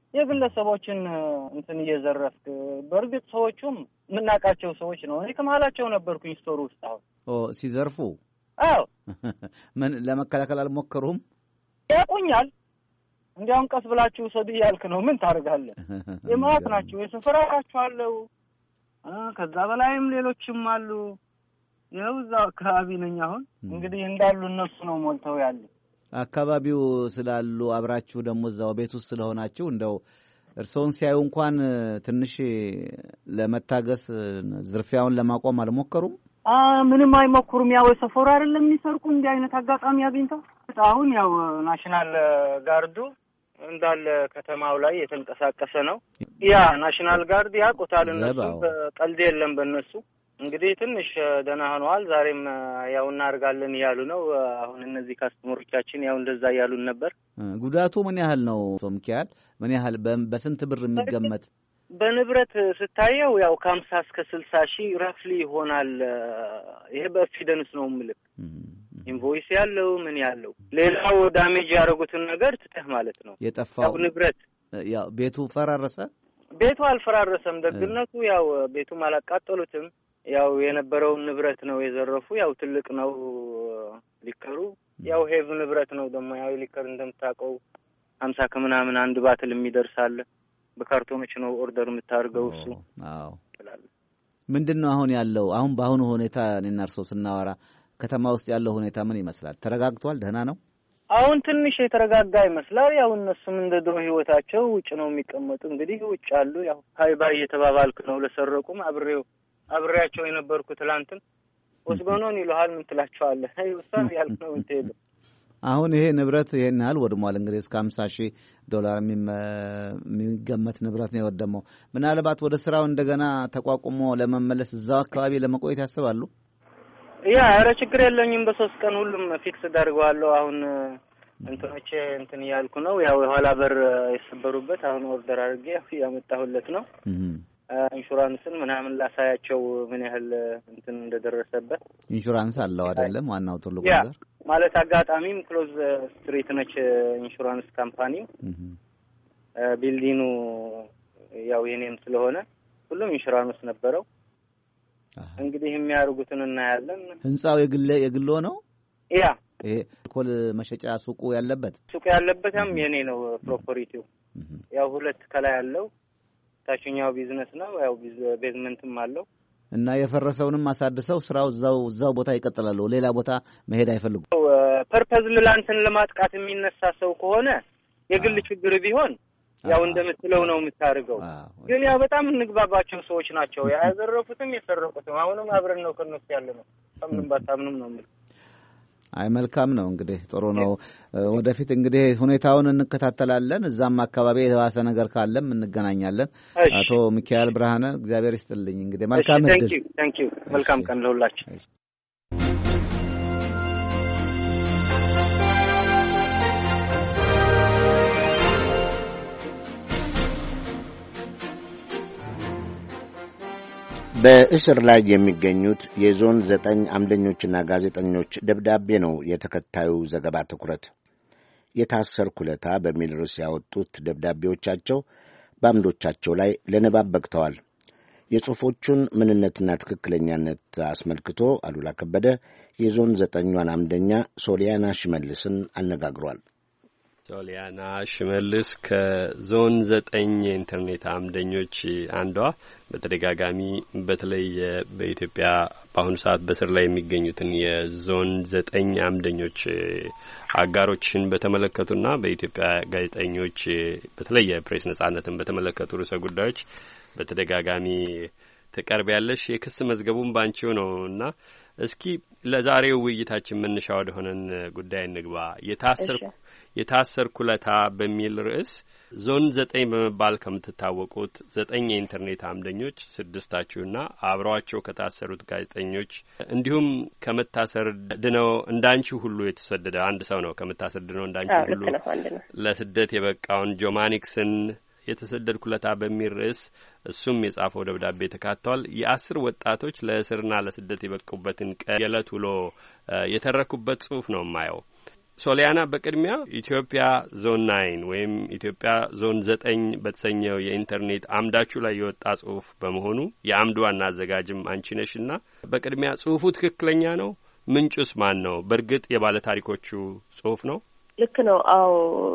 የግለሰቦችን እንትን እየዘረፍክ በርግጥ ሰዎቹም ምናቃቸው ሰዎች ነው። እኔ ከመሃላቸው ነበርኩኝ ስቶር ውስጥ። አሁን ኦ ሲዘርፉ አዎ ምን ለመከላከል አልሞከሩም? ያቁኛል እንዲያውም ቀስ ብላችሁ ሰድ ያልክ ነው ምን ታርጋለህ? የማት ናቸው የሰፈራቸው አለው ከዛ በላይም ሌሎችም አሉ። የውዛው አካባቢ ነኝ አሁን እንግዲህ እንዳሉ እነሱ ነው ሞልተው ያለ አካባቢው ስላሉ አብራችሁ ደግሞ እዛው ቤት ውስጥ ስለሆናችሁ እንደው እርሶን ሲያዩ እንኳን ትንሽ ለመታገስ ዝርፊያውን ለማቆም አልሞከሩም? አ ምንም አይሞክሩም። ያው ሰፈሩ አይደለም የሚሰርቁ እንዲህ አይነት አጋጣሚ አግኝተው አሁን ያው ናሽናል ጋርዱ እንዳለ ከተማው ላይ የተንቀሳቀሰ ነው። ያ ናሽናል ጋርድ ያቆታል እነሱ ቀልድ የለም በእነሱ እንግዲህ ትንሽ ደህና ሆነዋል። ዛሬም ያው እናርጋለን ያሉ ነው። አሁን እነዚህ ካስተመሮቻችን ያው እንደዛ ያሉን ነበር። ጉዳቱ ምን ያህል ነው ቶምኪያል? ምን ያህል በስንት ብር የሚገመት? በንብረት ስታየው ያው ከሀምሳ እስከ ስልሳ ሺህ ራፍሊ ይሆናል። ይሄ በኤቪደንስ ነው ምልክ ኢንቮይስ ያለው ምን ያለው ሌላው ዳሜጅ ያደረጉትን ነገር ትተህ ማለት ነው። የጠፋው ንብረት ያው ቤቱ ፈራረሰ? ቤቱ አልፈራረሰም። ደግነቱ ያው ቤቱም አላቃጠሉትም። ያው የነበረውን ንብረት ነው የዘረፉ። ያው ትልቅ ነው ሊከሩ ያው ሄቭ ንብረት ነው ደግሞ ያው ሊከር እንደምታውቀው ሀምሳ ከምናምን አንድ ባትል የሚደርሳል። በካርቶኖች ነው ኦርደር የምታርገው እሱ። አዎ ምንድነው አሁን ያለው? አሁን በአሁኑ ሁኔታ እኔና እርሶ ስናወራ ከተማ ውስጥ ያለው ሁኔታ ምን ይመስላል? ተረጋግቷል? ደህና ነው? አሁን ትንሽ የተረጋጋ ይመስላል። ያው እነሱም እንደ ድሮ ህይወታቸው ውጭ ነው የሚቀመጡ። እንግዲህ ውጭ አሉ። ያው ሃይ ባይ እየተባባልክ ነው። ለሰረቁም አብሬው አብሬያቸው የነበርኩ ትላንትም ወስጎኖን ይልሃል ምን ትላቸዋለህ? አይ ወሳብ ያልክ ነው እንት ሄደ። አሁን ይሄ ንብረት ይሄን ያህል ወድሟል። እንግዲህ እስከ ሀምሳ ሺህ ዶላር የሚገመት ንብረት ነው የወደመው። ምናልባት ወደ ስራው እንደገና ተቋቁሞ ለመመለስ እዛው አካባቢ ለመቆየት ያስባሉ? ያ ኧረ ችግር የለኝም። በሶስት ቀን ሁሉም ፊክስ አድርገዋለሁ። አሁን እንትኖቼ እንትን ያልኩ ነው። ያው የኋላ በር የሰበሩበት አሁን ኦርደር አድርጌ ያመጣሁለት ነው። ኢንሹራንስን ምናምን ላሳያቸው ምን ያህል እንትን እንደደረሰበት። ኢንሹራንስ አለው አይደለም? ዋናው ትልቁ ነገር ማለት አጋጣሚም ክሎዝ ስትሪት ነች ኢንሹራንስ ካምፓኒ። ቢልዲንጉ ያው የኔም ስለሆነ ሁሉም ኢንሹራንስ ነበረው። እንግዲህ የሚያርጉትን እናያለን። ህንጻው የግል የግል ነው? ያ ይሄ ኮል መሸጫ ሱቁ ያለበት ሱቁ ያለበትም የኔ ነው ፕሮፐርቲው። ያው ሁለት ከላይ ያለው ታችኛው ቢዝነስ ነው። ያው ቤዝመንትም አለው እና የፈረሰውንም አሳድሰው ስራው እዛው እዛው ቦታ ይቀጥላሉ። ሌላ ቦታ መሄድ አይፈልጉም። ፐርፐዝ ለላንተን ለማጥቃት የሚነሳ ሰው ከሆነ የግል ችግር ቢሆን ያው እንደምትለው ነው የምታርገው። ግን ያው በጣም እንግባባቸው ሰዎች ናቸው። ያዘረፉትም የሰረቁትም አሁንም አብረን ነው ከነሱ ያለ ነው። ምንም ባታምንም ነው ማለት አይ መልካም ነው። እንግዲህ ጥሩ ነው። ወደፊት እንግዲህ ሁኔታውን እንከታተላለን። እዛም አካባቢ የዋሰ ነገር ካለም እንገናኛለን። አቶ ሚካኤል ብርሃነ እግዚአብሔር ይስጥልኝ። እንግዲህ መልካም እድል። ታንኪዩ ታንኪዩ። መልካም ቀን ለሁላችሁ። በእስር ላይ የሚገኙት የዞን ዘጠኝ አምደኞችና ጋዜጠኞች ደብዳቤ ነው የተከታዩ ዘገባ ትኩረት። የታሰርኩ ለታ በሚል ርዕስ ያወጡት ደብዳቤዎቻቸው በአምዶቻቸው ላይ ለንባብ በቅተዋል። የጽሑፎቹን ምንነትና ትክክለኛነት አስመልክቶ አሉላ ከበደ የዞን ዘጠኟን አምደኛ ሶሊያና ሽመልስን አነጋግሯል። ሶሊያና ሽመልስ ከዞን ዘጠኝ የኢንተርኔት አምደኞች አንዷ፣ በተደጋጋሚ በተለይ በኢትዮጵያ በአሁኑ ሰዓት በስር ላይ የሚገኙትን የዞን ዘጠኝ አምደኞች አጋሮችን በተመለከቱና በኢትዮጵያ ጋዜጠኞች በተለይ የፕሬስ ነጻነትን በተመለከቱ ርዕሰ ጉዳዮች በተደጋጋሚ ትቀርብ ያለሽ የክስ መዝገቡን ባንቺው ነው እና እስኪ ለዛሬው ውይይታችን መነሻ ወደ ሆነን ጉዳይ እንግባ። የታሰርኩ የታሰርኩ ለታ በሚል ርዕስ ዞን ዘጠኝ በመባል ከምትታወቁት ዘጠኝ የኢንተርኔት አምደኞች ስድስታችሁና አብረዋቸው ከታሰሩት ጋዜጠኞች እንዲሁም ከመታሰር ድነው እንዳንቺ ሁሉ የተሰደደ አንድ ሰው ነው። ከመታሰር ድነው እንዳንቺ ሁሉ ለስደት የበቃውን ጆማኒክስን የተሰደድኩ ለታ በሚል ርዕስ እሱም የጻፈው ደብዳቤ ተካቷል። የአስር ወጣቶች ለእስርና ለስደት የበቁበትን ቀን የዕለት ውሎ የተረኩበት ጽሑፍ ነው የማየው። ሶሊያና በቅድሚያ ኢትዮጵያ ዞን ናይን ወይም ኢትዮጵያ ዞን ዘጠኝ በተሰኘው የኢንተርኔት አምዳችሁ ላይ የወጣ ጽሁፍ በመሆኑ የአምዱ ዋና አዘጋጅም አንቺ ነሽና በቅድሚያ ጽሁፉ ትክክለኛ ነው? ምንጩስ ማን ነው? በእርግጥ የባለ ታሪኮቹ ጽሁፍ ነው? ልክ ነው። አዎ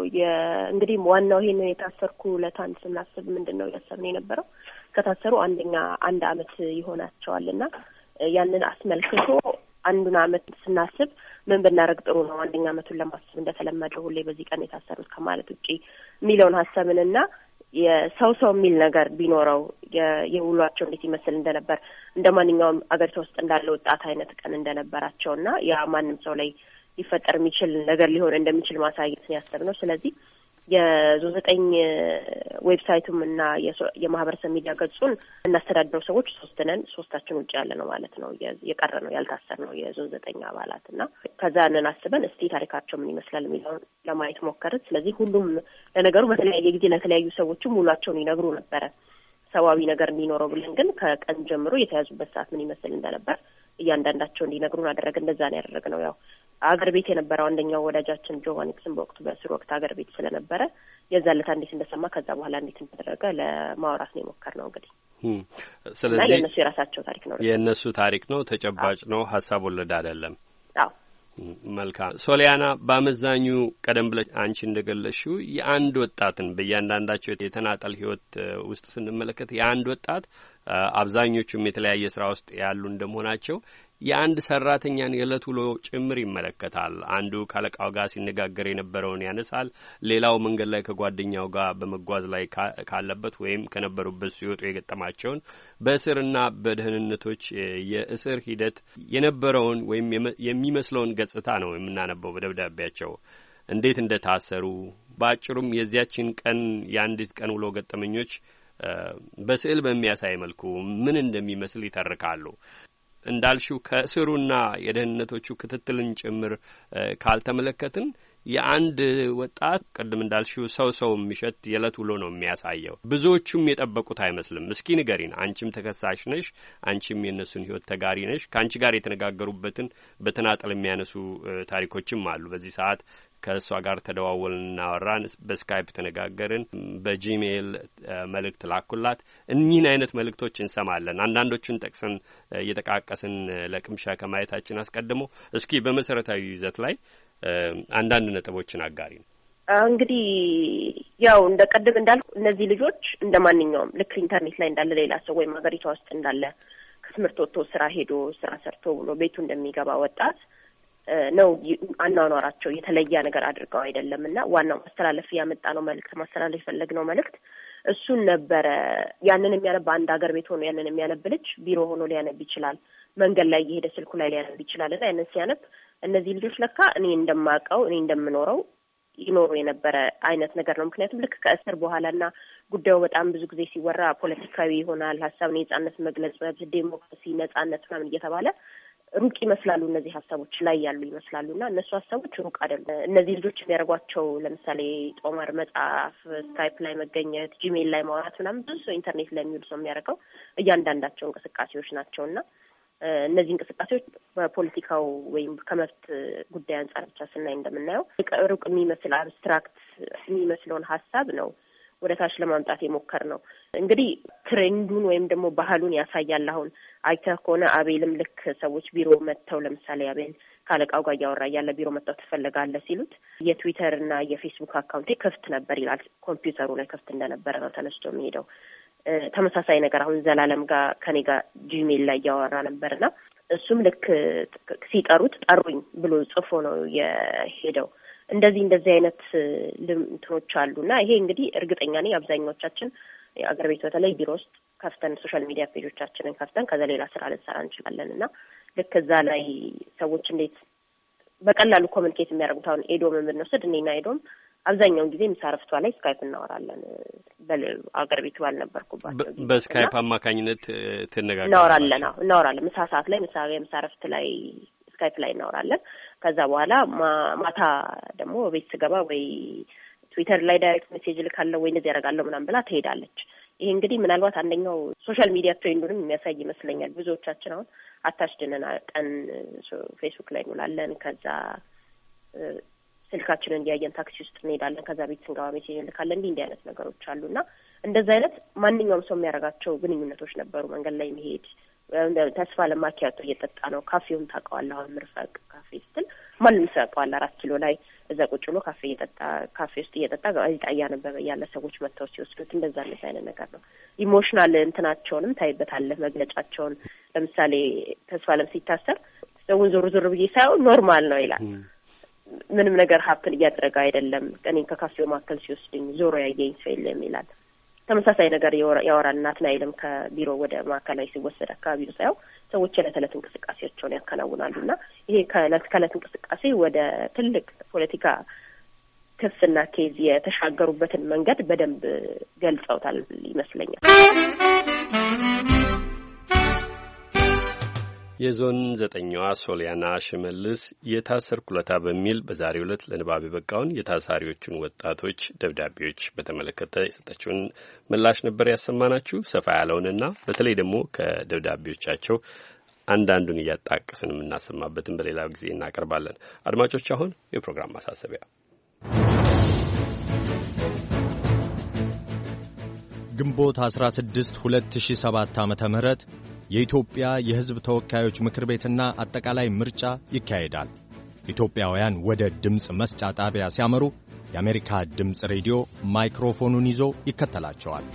እንግዲህ ዋናው ይሄን የታሰርኩ ለታን ስናስብ ምንድነው ያሰብነው የነበረው ከታሰሩ አንደኛ አንድ አመት ይሆናቸዋልና ያንን አስመልክቶ አንዱን አመት ስናስብ ምን ብናረግ ጥሩ ነው አንደኛ አመቱን ለማስብ እንደተለመደው ሁሌ በዚህ ቀን የታሰሩት ከማለት ውጪ ሚሊዮን ሀሳብንና የሰው ሰው የሚል ነገር ቢኖረው የውሏቸው እንዴት ይመስል እንደነበር እንደማንኛውም አገሪቱ ውስጥ እንዳለ ወጣት አይነት ቀን እንደነበራቸውና ያ ማንም ሰው ላይ ሊፈጠር የሚችል ነገር ሊሆን እንደሚችል ማሳየት ነው ያሰብነው። ስለዚህ የዞን ዘጠኝ ዌብሳይቱም እና የማህበረሰብ ሚዲያ ገጹን እናስተዳድረው ሰዎች ሶስት ነን። ሶስታችን ውጭ ያለ ነው ማለት ነው የቀረ ነው ያልታሰር ነው የዞን ዘጠኝ አባላት እና ከዛ ነን አስበን እስቲ ታሪካቸው ምን ይመስላል የሚለውን ለማየት ሞከርን። ስለዚህ ሁሉም ለነገሩ በተለያየ ጊዜ ለተለያዩ ሰዎችም ሙሏቸውን ይነግሩ ነበረ ሰዋዊ ነገር እንዲኖረው ብለን ግን ከቀን ጀምሮ የተያዙበት ሰዓት ምን ይመስል እንደነበር እያንዳንዳቸው እንዲነግሩን አደረገ። እንደዛ ነው ያደረግነው። ያው አገር ቤት የነበረው አንደኛው ወዳጃችን ጆቫኒክስን በወቅቱ በስር ወቅት አገር ቤት ስለነበረ የዛለታ እንዴት እንደሰማ ከዛ በኋላ እንዴት እንደተደረገ ለማውራት ነው የሞከርነው። እንግዲህ ስለዚህ የእነሱ የራሳቸው ታሪክ ነው የእነሱ ታሪክ ነው ተጨባጭ ነው ሀሳብ ወለድ አይደለም። አዎ መልካም ሶሊያና፣ በአመዛኙ ቀደም ብለሽ አንቺ እንደገለሽው የአንድ ወጣትን በእያንዳንዳቸው የተናጠል ህይወት ውስጥ ስንመለከት የአንድ ወጣት አብዛኞቹም የተለያየ ስራ ውስጥ ያሉ እንደመሆናቸው የአንድ ሰራተኛን የዕለት ውሎ ጭምር ይመለከታል። አንዱ ካለቃው ጋር ሲነጋገር የነበረውን ያነሳል። ሌላው መንገድ ላይ ከጓደኛው ጋር በመጓዝ ላይ ካለበት ወይም ከነበሩበት ሲወጡ የገጠማቸውን በእስርና በደህንነቶች የእስር ሂደት የነበረውን ወይም የሚመስለውን ገጽታ ነው የምናነበው በደብዳቤያቸው እንዴት እንደታሰሩ በአጭሩም የዚያችን ቀን የአንዲት ቀን ውሎ ገጠመኞች በስዕል በሚያሳይ መልኩ ምን እንደሚመስል ይተርካሉ። እንዳልሽው ከእስሩና የደህንነቶቹ ክትትልን ጭምር ካልተመለከትን የአንድ ወጣት ቅድም እንዳልሽው ሰው ሰው የሚሸት የዕለት ውሎ ነው የሚያሳየው። ብዙዎቹም የጠበቁት አይመስልም። እስኪ ንገሪን፣ አንቺም ተከሳሽ ነሽ፣ አንቺም የእነሱን ህይወት ተጋሪ ነሽ። ከአንቺ ጋር የተነጋገሩበትን በተናጠል የሚያነሱ ታሪኮችም አሉ። በዚህ ሰዓት ከእሷ ጋር ተደዋወልን፣ እናወራን፣ በስካይፕ ተነጋገርን፣ በጂሜይል መልእክት ላኩላት። እኒህን አይነት መልእክቶች እንሰማለን። አንዳንዶቹን ጠቅሰን እየጠቃቀስን ለቅምሻ ከማየታችን አስቀድሞ እስኪ በመሰረታዊ ይዘት ላይ አንዳንድ ነጥቦችን አጋሪ ነው። እንግዲህ ያው እንደ ቀደም እንዳልኩ እነዚህ ልጆች እንደ ማንኛውም ልክ ኢንተርኔት ላይ እንዳለ ሌላ ሰው ወይም ሀገሪቷ ውስጥ እንዳለ ከትምህርት ወጥቶ ስራ ሄዶ ስራ ሰርቶ ብሎ ቤቱ እንደሚገባ ወጣት ነው አኗኗራቸው። የተለየ ነገር አድርገው አይደለምና ዋናው ማስተላለፍ ያመጣ ነው መልእክት ማስተላለፍ የፈለግነው መልእክት እሱን ነበረ። ያንን የሚያነብ አንድ ሀገር ቤት ሆኖ ያንን የሚያነብ ልጅ ቢሮ ሆኖ ሊያነብ ይችላል፣ መንገድ ላይ እየሄደ ስልኩ ላይ ሊያነብ ይችላል። እና ያንን ሲያነብ እነዚህ ልጆች ለካ እኔ እንደማውቀው እኔ እንደምኖረው ይኖሩ የነበረ አይነት ነገር ነው። ምክንያቱም ልክ ከእስር በኋላና ጉዳዩ በጣም ብዙ ጊዜ ሲወራ ፖለቲካዊ ይሆናል፣ ሀሳብን የነጻነት መግለጽ መብት፣ ዴሞክራሲ፣ ነጻነት ምናምን እየተባለ ሩቅ ይመስላሉ። እነዚህ ሀሳቦች ላይ ያሉ ይመስላሉና እነሱ ሀሳቦች ሩቅ አይደሉም። እነዚህ ልጆች የሚያደርጓቸው ለምሳሌ ጦማር መጻፍ፣ ስካይፕ ላይ መገኘት፣ ጂሜይል ላይ ማውራት ምናምን ብዙ ሰው ኢንተርኔት ላይ የሚውል ሰው የሚያደርገው እያንዳንዳቸው እንቅስቃሴዎች ናቸውና እነዚህ እንቅስቃሴዎች በፖለቲካው ወይም ከመብት ጉዳይ አንጻር ብቻ ስናይ እንደምናየው ሩቅ የሚመስል አብስትራክት የሚመስለውን ሀሳብ ነው ወደ ታች ለማምጣት የሞከር ነው። እንግዲህ ትሬንዱን ወይም ደግሞ ባህሉን ያሳያል። አሁን አይተህ ከሆነ አቤልም ልክ ሰዎች ቢሮ መጥተው ለምሳሌ አቤል ካለቃው ጋር እያወራ ያለ ቢሮ መጥተው ትፈልጋለህ ሲሉት የትዊተር እና የፌስቡክ አካውንቴ ክፍት ነበር ይላል። ኮምፒውተሩ ላይ ክፍት እንደነበረ ነው ተነስቶ የሚሄደው። ተመሳሳይ ነገር አሁን ዘላለም ጋር ከኔ ጋር ጂሜል ላይ እያወራ ነበርና እሱም ልክ ሲጠሩት ጠሩኝ ብሎ ጽፎ ነው የሄደው። እንደዚህ እንደዚህ አይነት ልምቶች አሉና ይሄ እንግዲህ እርግጠኛ ነኝ አብዛኞቻችን አገር ቤት በተለይ ቢሮ ውስጥ ከፍተን ሶሻል ሚዲያ ፔጆቻችንን ከፍተን ከዛ ሌላ ስራ ልንሰራ እንችላለንና ልክ እዛ ላይ ሰዎች እንዴት በቀላሉ ኮሚኒኬት የሚያደርጉት አሁን ኤዶም የምንወስድ እኔና ኤዶም አብዛኛውን ጊዜ ምሳ ረፍቷ ላይ ስካይፕ እናወራለን። በአገር ቤት ባልነበርኩባቸው በስካይፕ አማካኝነት ትነጋገራላችሁ? እናወራለን። አዎ እናወራለን። ምሳ ሰዓት ላይ ምሳ የምሳ ረፍት ላይ ስካይፕ ላይ እናወራለን። ከዛ በኋላ ማታ ደግሞ ቤት ስገባ ወይ ትዊተር ላይ ዳይሬክት ሜሴጅ ልካለሁ ወይ እንደዚህ ያደርጋለሁ ምናምን ብላ ትሄዳለች። ይሄ እንግዲህ ምናልባት አንደኛው ሶሻል ሚዲያ ትሬንዱንም የሚያሳይ ይመስለኛል። ብዙዎቻችን አሁን አታችድነን ቀን ፌስቡክ ላይ እንውላለን፣ ከዛ ስልካችንን ያየን ታክሲ ውስጥ እንሄዳለን ከዛ ቤት ስንገባ ሜሴጅ እንልካለን እንዲህ እንዲህ አይነት ነገሮች አሉና እንደዛ አይነት ማንኛውም ሰው የሚያረጋቸው ግንኙነቶች ነበሩ መንገድ ላይ መሄድ ተስፋ ለማኪያቶ እየጠጣ ነው ካፌውን ታውቀዋለህ አሁን ምርፈቅ ካፌ ስትል ማንም ሰው ያውቀዋል አራት ኪሎ ላይ እዛ ቁጭ ብሎ ካፌ እየጠጣ ካፌ ውስጥ እየጠጣ ጋዜጣ ያነበበ ያለ ሰዎች መጥተው ሲወስዱት እንደዛ እንደዛ አይነት ነገር ነው ኢሞሽናል እንትናቸውንም ታይበታለህ መግለጫቸውን ለምሳሌ ተስፋ ለም ሲታሰር ሰውን ዞር ዞር ብዬ ሳይሆን ኖርማል ነው ይላል ምንም ነገር ሀፕን እያደረገ አይደለም እኔን ከካፌው ማከል ሲወስድኝ ዞሮ ያየኝ ሰው የለም ይላል ተመሳሳይ ነገር ያወራል ናትናኤልም ከቢሮ ወደ ማከላይ ሲወሰድ አካባቢ ነው ሳይው ሰዎች ለተለት እንቅስቃሴያቸውን ያከናውናሉና ይሄ ከለት ከለት እንቅስቃሴ ወደ ትልቅ ፖለቲካ ክስና ኬዝ የተሻገሩበትን መንገድ በደንብ ገልጸውታል ይመስለኛል የዞን ዘጠኝዋ ሶሊያና ሽመልስ የታሰርኩለታ በሚል በዛሬው ዕለት ለንባብ የበቃውን የታሳሪዎቹን ወጣቶች ደብዳቤዎች በተመለከተ የሰጠችውን ምላሽ ነበር ያሰማናችሁ ሰፋ ያለውንና በተለይ ደግሞ ከደብዳቤዎቻቸው አንዳንዱን እያጣቀስን የምናሰማበትን በሌላ ጊዜ እናቀርባለን አድማጮች አሁን የፕሮግራም ማሳሰቢያ ግንቦት አስራ ስድስት ሁለት ሺህ ሰባት ዓመተ ምህረት የኢትዮጵያ የሕዝብ ተወካዮች ምክር ቤትና አጠቃላይ ምርጫ ይካሄዳል። ኢትዮጵያውያን ወደ ድምፅ መስጫ ጣቢያ ሲያመሩ የአሜሪካ ድምፅ ሬዲዮ ማይክሮፎኑን ይዞ ይከተላቸዋል።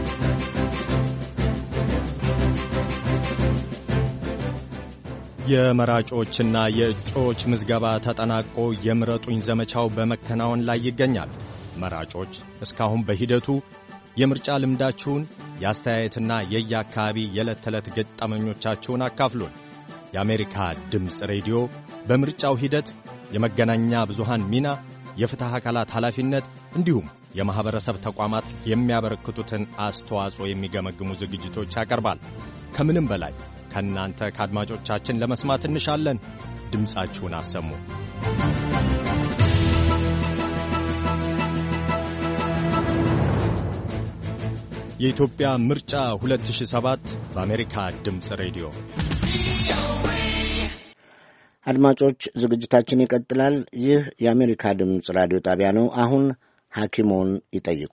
የመራጮችና የእጩዎች ምዝገባ ተጠናቆ የምረጡኝ ዘመቻው በመከናወን ላይ ይገኛል። መራጮች እስካሁን በሂደቱ የምርጫ ልምዳችሁን የአስተያየትና የየአካባቢ የዕለት ተዕለት ገጠመኞቻችሁን አካፍሉን። የአሜሪካ ድምፅ ሬዲዮ በምርጫው ሂደት የመገናኛ ብዙሃን ሚና፣ የፍትሕ አካላት ኃላፊነት እንዲሁም የማኅበረሰብ ተቋማት የሚያበረክቱትን አስተዋጽኦ የሚገመግሙ ዝግጅቶች ያቀርባል። ከምንም በላይ ከእናንተ ከአድማጮቻችን ለመስማት እንሻለን። ድምፃችሁን አሰሙ። የኢትዮጵያ ምርጫ ሁለት ሺህ ሰባት በአሜሪካ ድምፅ ሬዲዮ። አድማጮች ዝግጅታችን ይቀጥላል። ይህ የአሜሪካ ድምፅ ራዲዮ ጣቢያ ነው። አሁን ሐኪሞን ይጠይቁ።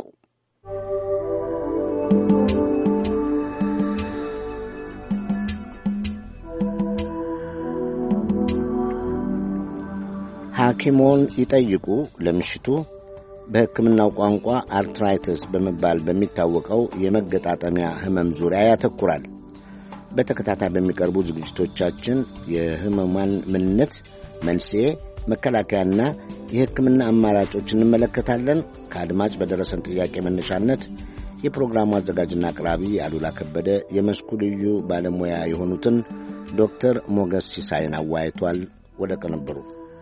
ሐኪሞን ይጠይቁ ለምሽቱ በሕክምናው ቋንቋ አርትራይተስ በመባል በሚታወቀው የመገጣጠሚያ ህመም ዙሪያ ያተኩራል። በተከታታይ በሚቀርቡ ዝግጅቶቻችን የህመሙን ምንነት፣ መንስኤ፣ መከላከያና የሕክምና አማራጮች እንመለከታለን። ከአድማጭ በደረሰን ጥያቄ መነሻነት የፕሮግራሙ አዘጋጅና አቅራቢ አሉላ ከበደ የመስኩ ልዩ ባለሙያ የሆኑትን ዶክተር ሞገስ ሲሳይን አወያይቷል። ወደ ቅንብሩ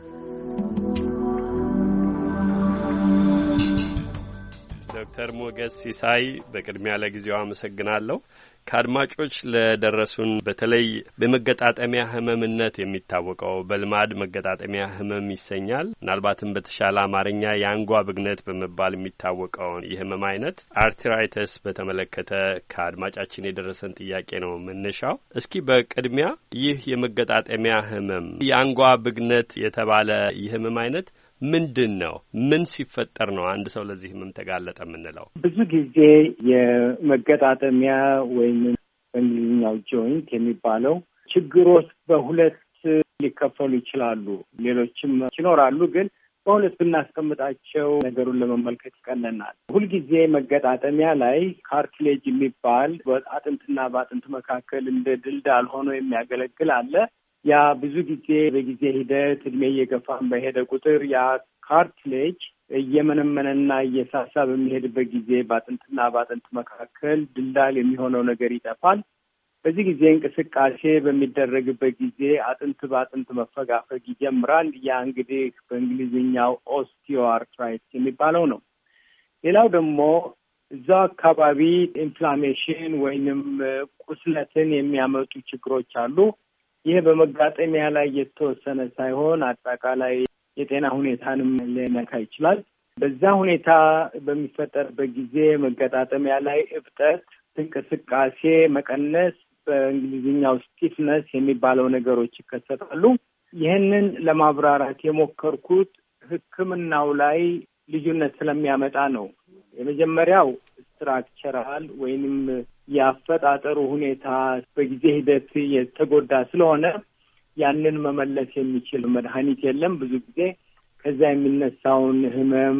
ዶክተር ሞገስ ሲሳይ በቅድሚያ ለጊዜው አመሰግናለሁ። ከአድማጮች ለደረሱን በተለይ በመገጣጠሚያ ህመምነት የሚታወቀው በልማድ መገጣጠሚያ ህመም ይሰኛል። ምናልባትም በተሻለ አማርኛ የአንጓ ብግነት በመባል የሚታወቀውን የህመም አይነት አርትራይተስ በተመለከተ ከአድማጫችን የደረሰን ጥያቄ ነው መነሻው። እስኪ በቅድሚያ ይህ የመገጣጠሚያ ህመም የአንጓ ብግነት የተባለ የህመም አይነት ምንድን ነው? ምን ሲፈጠር ነው አንድ ሰው ለዚህ ህመም ተጋለጠ የምንለው? ብዙ ጊዜ የመገጣጠሚያ ወይም በእንግሊዝኛው ጆይንት የሚባለው ችግሮች በሁለት ሊከፈሉ ይችላሉ። ሌሎችም ይኖራሉ፣ ግን በሁለት ብናስቀምጣቸው ነገሩን ለመመልከት ይቀለናል። ሁልጊዜ መገጣጠሚያ ላይ ካርትሌጅ የሚባል በአጥንትና በአጥንት መካከል እንደ ድልዳል ሆኖ የሚያገለግል አለ። ያ ብዙ ጊዜ በጊዜ ሂደት እድሜ እየገፋን በሄደ ቁጥር ያ ካርትሌጅ እየመነመነና እየሳሳ በሚሄድበት ጊዜ በአጥንትና በአጥንት መካከል ድልዳል የሚሆነው ነገር ይጠፋል። በዚህ ጊዜ እንቅስቃሴ በሚደረግበት ጊዜ አጥንት በአጥንት መፈጋፈግ ይጀምራል። ያ እንግዲህ በእንግሊዝኛው ኦስቲዮአርትራይትስ የሚባለው ነው። ሌላው ደግሞ እዛው አካባቢ ኢንፍላሜሽን ወይንም ቁስለትን የሚያመጡ ችግሮች አሉ። ይህ በመጋጠሚያ ላይ የተወሰነ ሳይሆን አጠቃላይ የጤና ሁኔታንም ሊነካ ይችላል። በዛ ሁኔታ በሚፈጠርበት ጊዜ መገጣጠሚያ ላይ እብጠት፣ እንቅስቃሴ መቀነስ፣ በእንግሊዝኛው ስቲፍነስ የሚባለው ነገሮች ይከሰታሉ። ይህንን ለማብራራት የሞከርኩት ሕክምናው ላይ ልዩነት ስለሚያመጣ ነው። የመጀመሪያው ስትራክቸራል ወይንም የአፈጣጠሩ ሁኔታ በጊዜ ሂደት የተጎዳ ስለሆነ ያንን መመለስ የሚችል መድኃኒት የለም። ብዙ ጊዜ ከዛ የሚነሳውን ህመም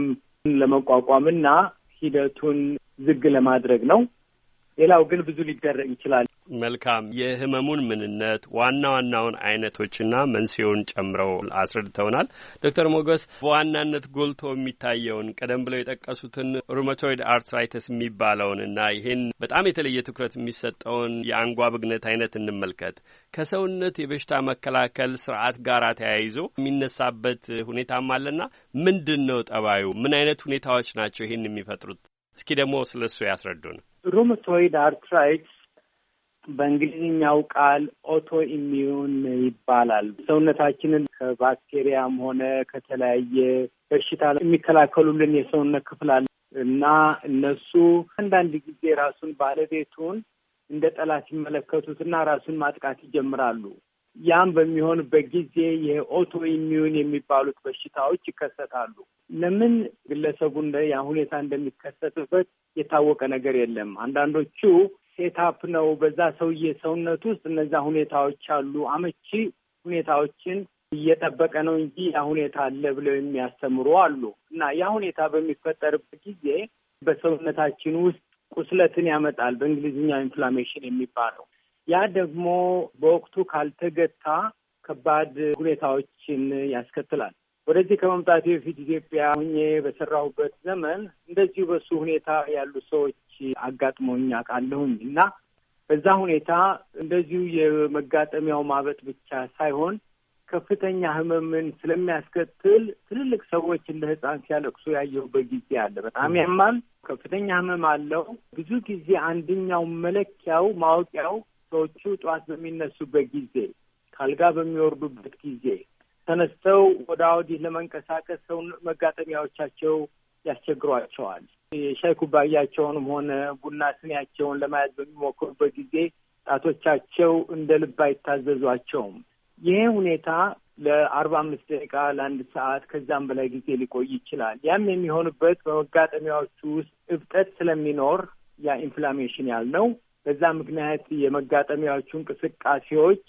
ለመቋቋምና ሂደቱን ዝግ ለማድረግ ነው። ሌላው ግን ብዙ ሊደረግ ይችላል። መልካም። የህመሙን ምንነት ዋና ዋናውን አይነቶችና መንስኤውን ጨምረው አስረድተውናል። ዶክተር ሞገስ በዋናነት ጎልቶ የሚታየውን ቀደም ብለው የጠቀሱትን ሩመቶይድ አርትራይተስ የሚባለውንና ይህን በጣም የተለየ ትኩረት የሚሰጠውን የአንጓ ብግነት አይነት እንመልከት። ከሰውነት የበሽታ መከላከል ስርዓት ጋር ተያይዞ የሚነሳበት ሁኔታም አለና ምንድን ነው ጠባዩ? ምን አይነት ሁኔታዎች ናቸው ይህን የሚፈጥሩት? እስኪ ደግሞ ስለሱ ያስረዱን። ሩመቶይድ አርትራይትስ በእንግሊዝኛው ቃል ኦቶ ኢሚዩን ይባላል። ሰውነታችንን ከባክቴሪያም ሆነ ከተለያየ በሽታ የሚከላከሉልን የሰውነት ክፍል አለ እና እነሱ አንዳንድ ጊዜ ራሱን ባለቤቱን እንደ ጠላት ሲመለከቱትና ራሱን ማጥቃት ይጀምራሉ። ያም በሚሆንበት ጊዜ የኦቶ ኢሚዩን የሚባሉት በሽታዎች ይከሰታሉ። ለምን ግለሰቡ እንደ ያ ሁኔታ እንደሚከሰትበት የታወቀ ነገር የለም። አንዳንዶቹ ሴታፕ ነው። በዛ ሰውዬ ሰውነት ውስጥ እነዛ ሁኔታዎች አሉ። አመቺ ሁኔታዎችን እየጠበቀ ነው እንጂ ያ ሁኔታ አለ ብለው የሚያስተምሩ አሉ እና ያ ሁኔታ በሚፈጠርበት ጊዜ በሰውነታችን ውስጥ ቁስለትን ያመጣል። በእንግሊዝኛ ኢንፍላሜሽን የሚባለው ያ ደግሞ በወቅቱ ካልተገታ ከባድ ሁኔታዎችን ያስከትላል። ወደዚህ ከመምጣቴ በፊት ኢትዮጵያ ሆኜ በሰራሁበት ዘመን እንደዚሁ በሱ ሁኔታ ያሉ ሰዎች አጋጥሞኝ አውቃለሁኝ እና በዛ ሁኔታ እንደዚሁ የመጋጠሚያው ማበጥ ብቻ ሳይሆን ከፍተኛ ህመምን ስለሚያስከትል ትልልቅ ሰዎች እንደ ህፃን ሲያለቅሱ ያየሁበት ጊዜ አለ። በጣም ያማል። ከፍተኛ ህመም አለው። ብዙ ጊዜ አንደኛው መለኪያው ማወቂያው ሰዎቹ ጠዋት በሚነሱበት ጊዜ፣ ካልጋ በሚወርዱበት ጊዜ ተነስተው ወደ ወዲህ ለመንቀሳቀስ ሰው መጋጠሚያዎቻቸው ያስቸግሯቸዋል። የሻይ ኩባያቸውንም ሆነ ቡና ስኒያቸውን ለመያዝ በሚሞክሩበት ጊዜ ጣቶቻቸው እንደ ልብ አይታዘዟቸውም። ይሄ ሁኔታ ለአርባ አምስት ደቂቃ ለአንድ ሰዓት ከዛም በላይ ጊዜ ሊቆይ ይችላል። ያም የሚሆንበት በመጋጠሚያዎቹ ውስጥ እብጠት ስለሚኖር ያ ኢንፍላሜሽን ያልነው በዛ ምክንያት የመጋጠሚያዎቹ እንቅስቃሴዎች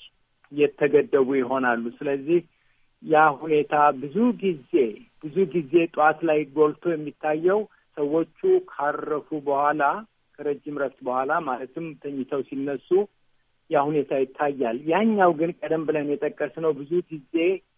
የተገደቡ ይሆናሉ። ስለዚህ ያ ሁኔታ ብዙ ጊዜ ብዙ ጊዜ ጠዋት ላይ ጎልቶ የሚታየው ሰዎቹ ካረፉ በኋላ ከረጅም ረፍት በኋላ ማለትም ተኝተው ሲነሱ ያ ሁኔታ ይታያል። ያኛው ግን ቀደም ብለን የጠቀስነው ብዙ ጊዜ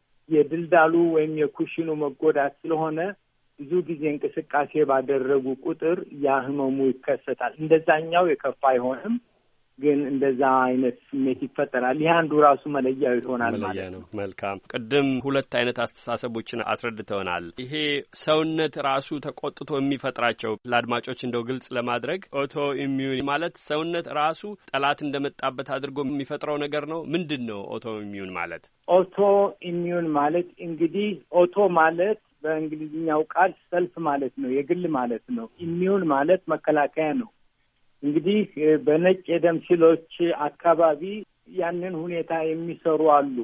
የድልዳሉ ወይም የኩሽኑ መጎዳት ስለሆነ ብዙ ጊዜ እንቅስቃሴ ባደረጉ ቁጥር ያ ህመሙ ይከሰታል። እንደዛኛው የከፋ አይሆንም፣ ግን እንደዛ አይነት ስሜት ይፈጠራል። ይህ አንዱ ራሱ መለያው ይሆናል ማለት ነው። መልካም። ቅድም ሁለት አይነት አስተሳሰቦችን አስረድተውናል። ይሄ ሰውነት ራሱ ተቆጥቶ የሚፈጥራቸው ለአድማጮች እንደው ግልጽ ለማድረግ ኦቶ ኢሚዩን ማለት ሰውነት ራሱ ጠላት እንደመጣበት አድርጎ የሚፈጥረው ነገር ነው። ምንድን ነው ኦቶ ኢሚዩን ማለት? ኦቶ ኢሚዩን ማለት እንግዲህ ኦቶ ማለት በእንግሊዝኛው ቃል ሰልፍ ማለት ነው፣ የግል ማለት ነው። ኢሚዩን ማለት መከላከያ ነው። እንግዲህ በነጭ የደም ሴሎች አካባቢ ያንን ሁኔታ የሚሰሩ አሉ።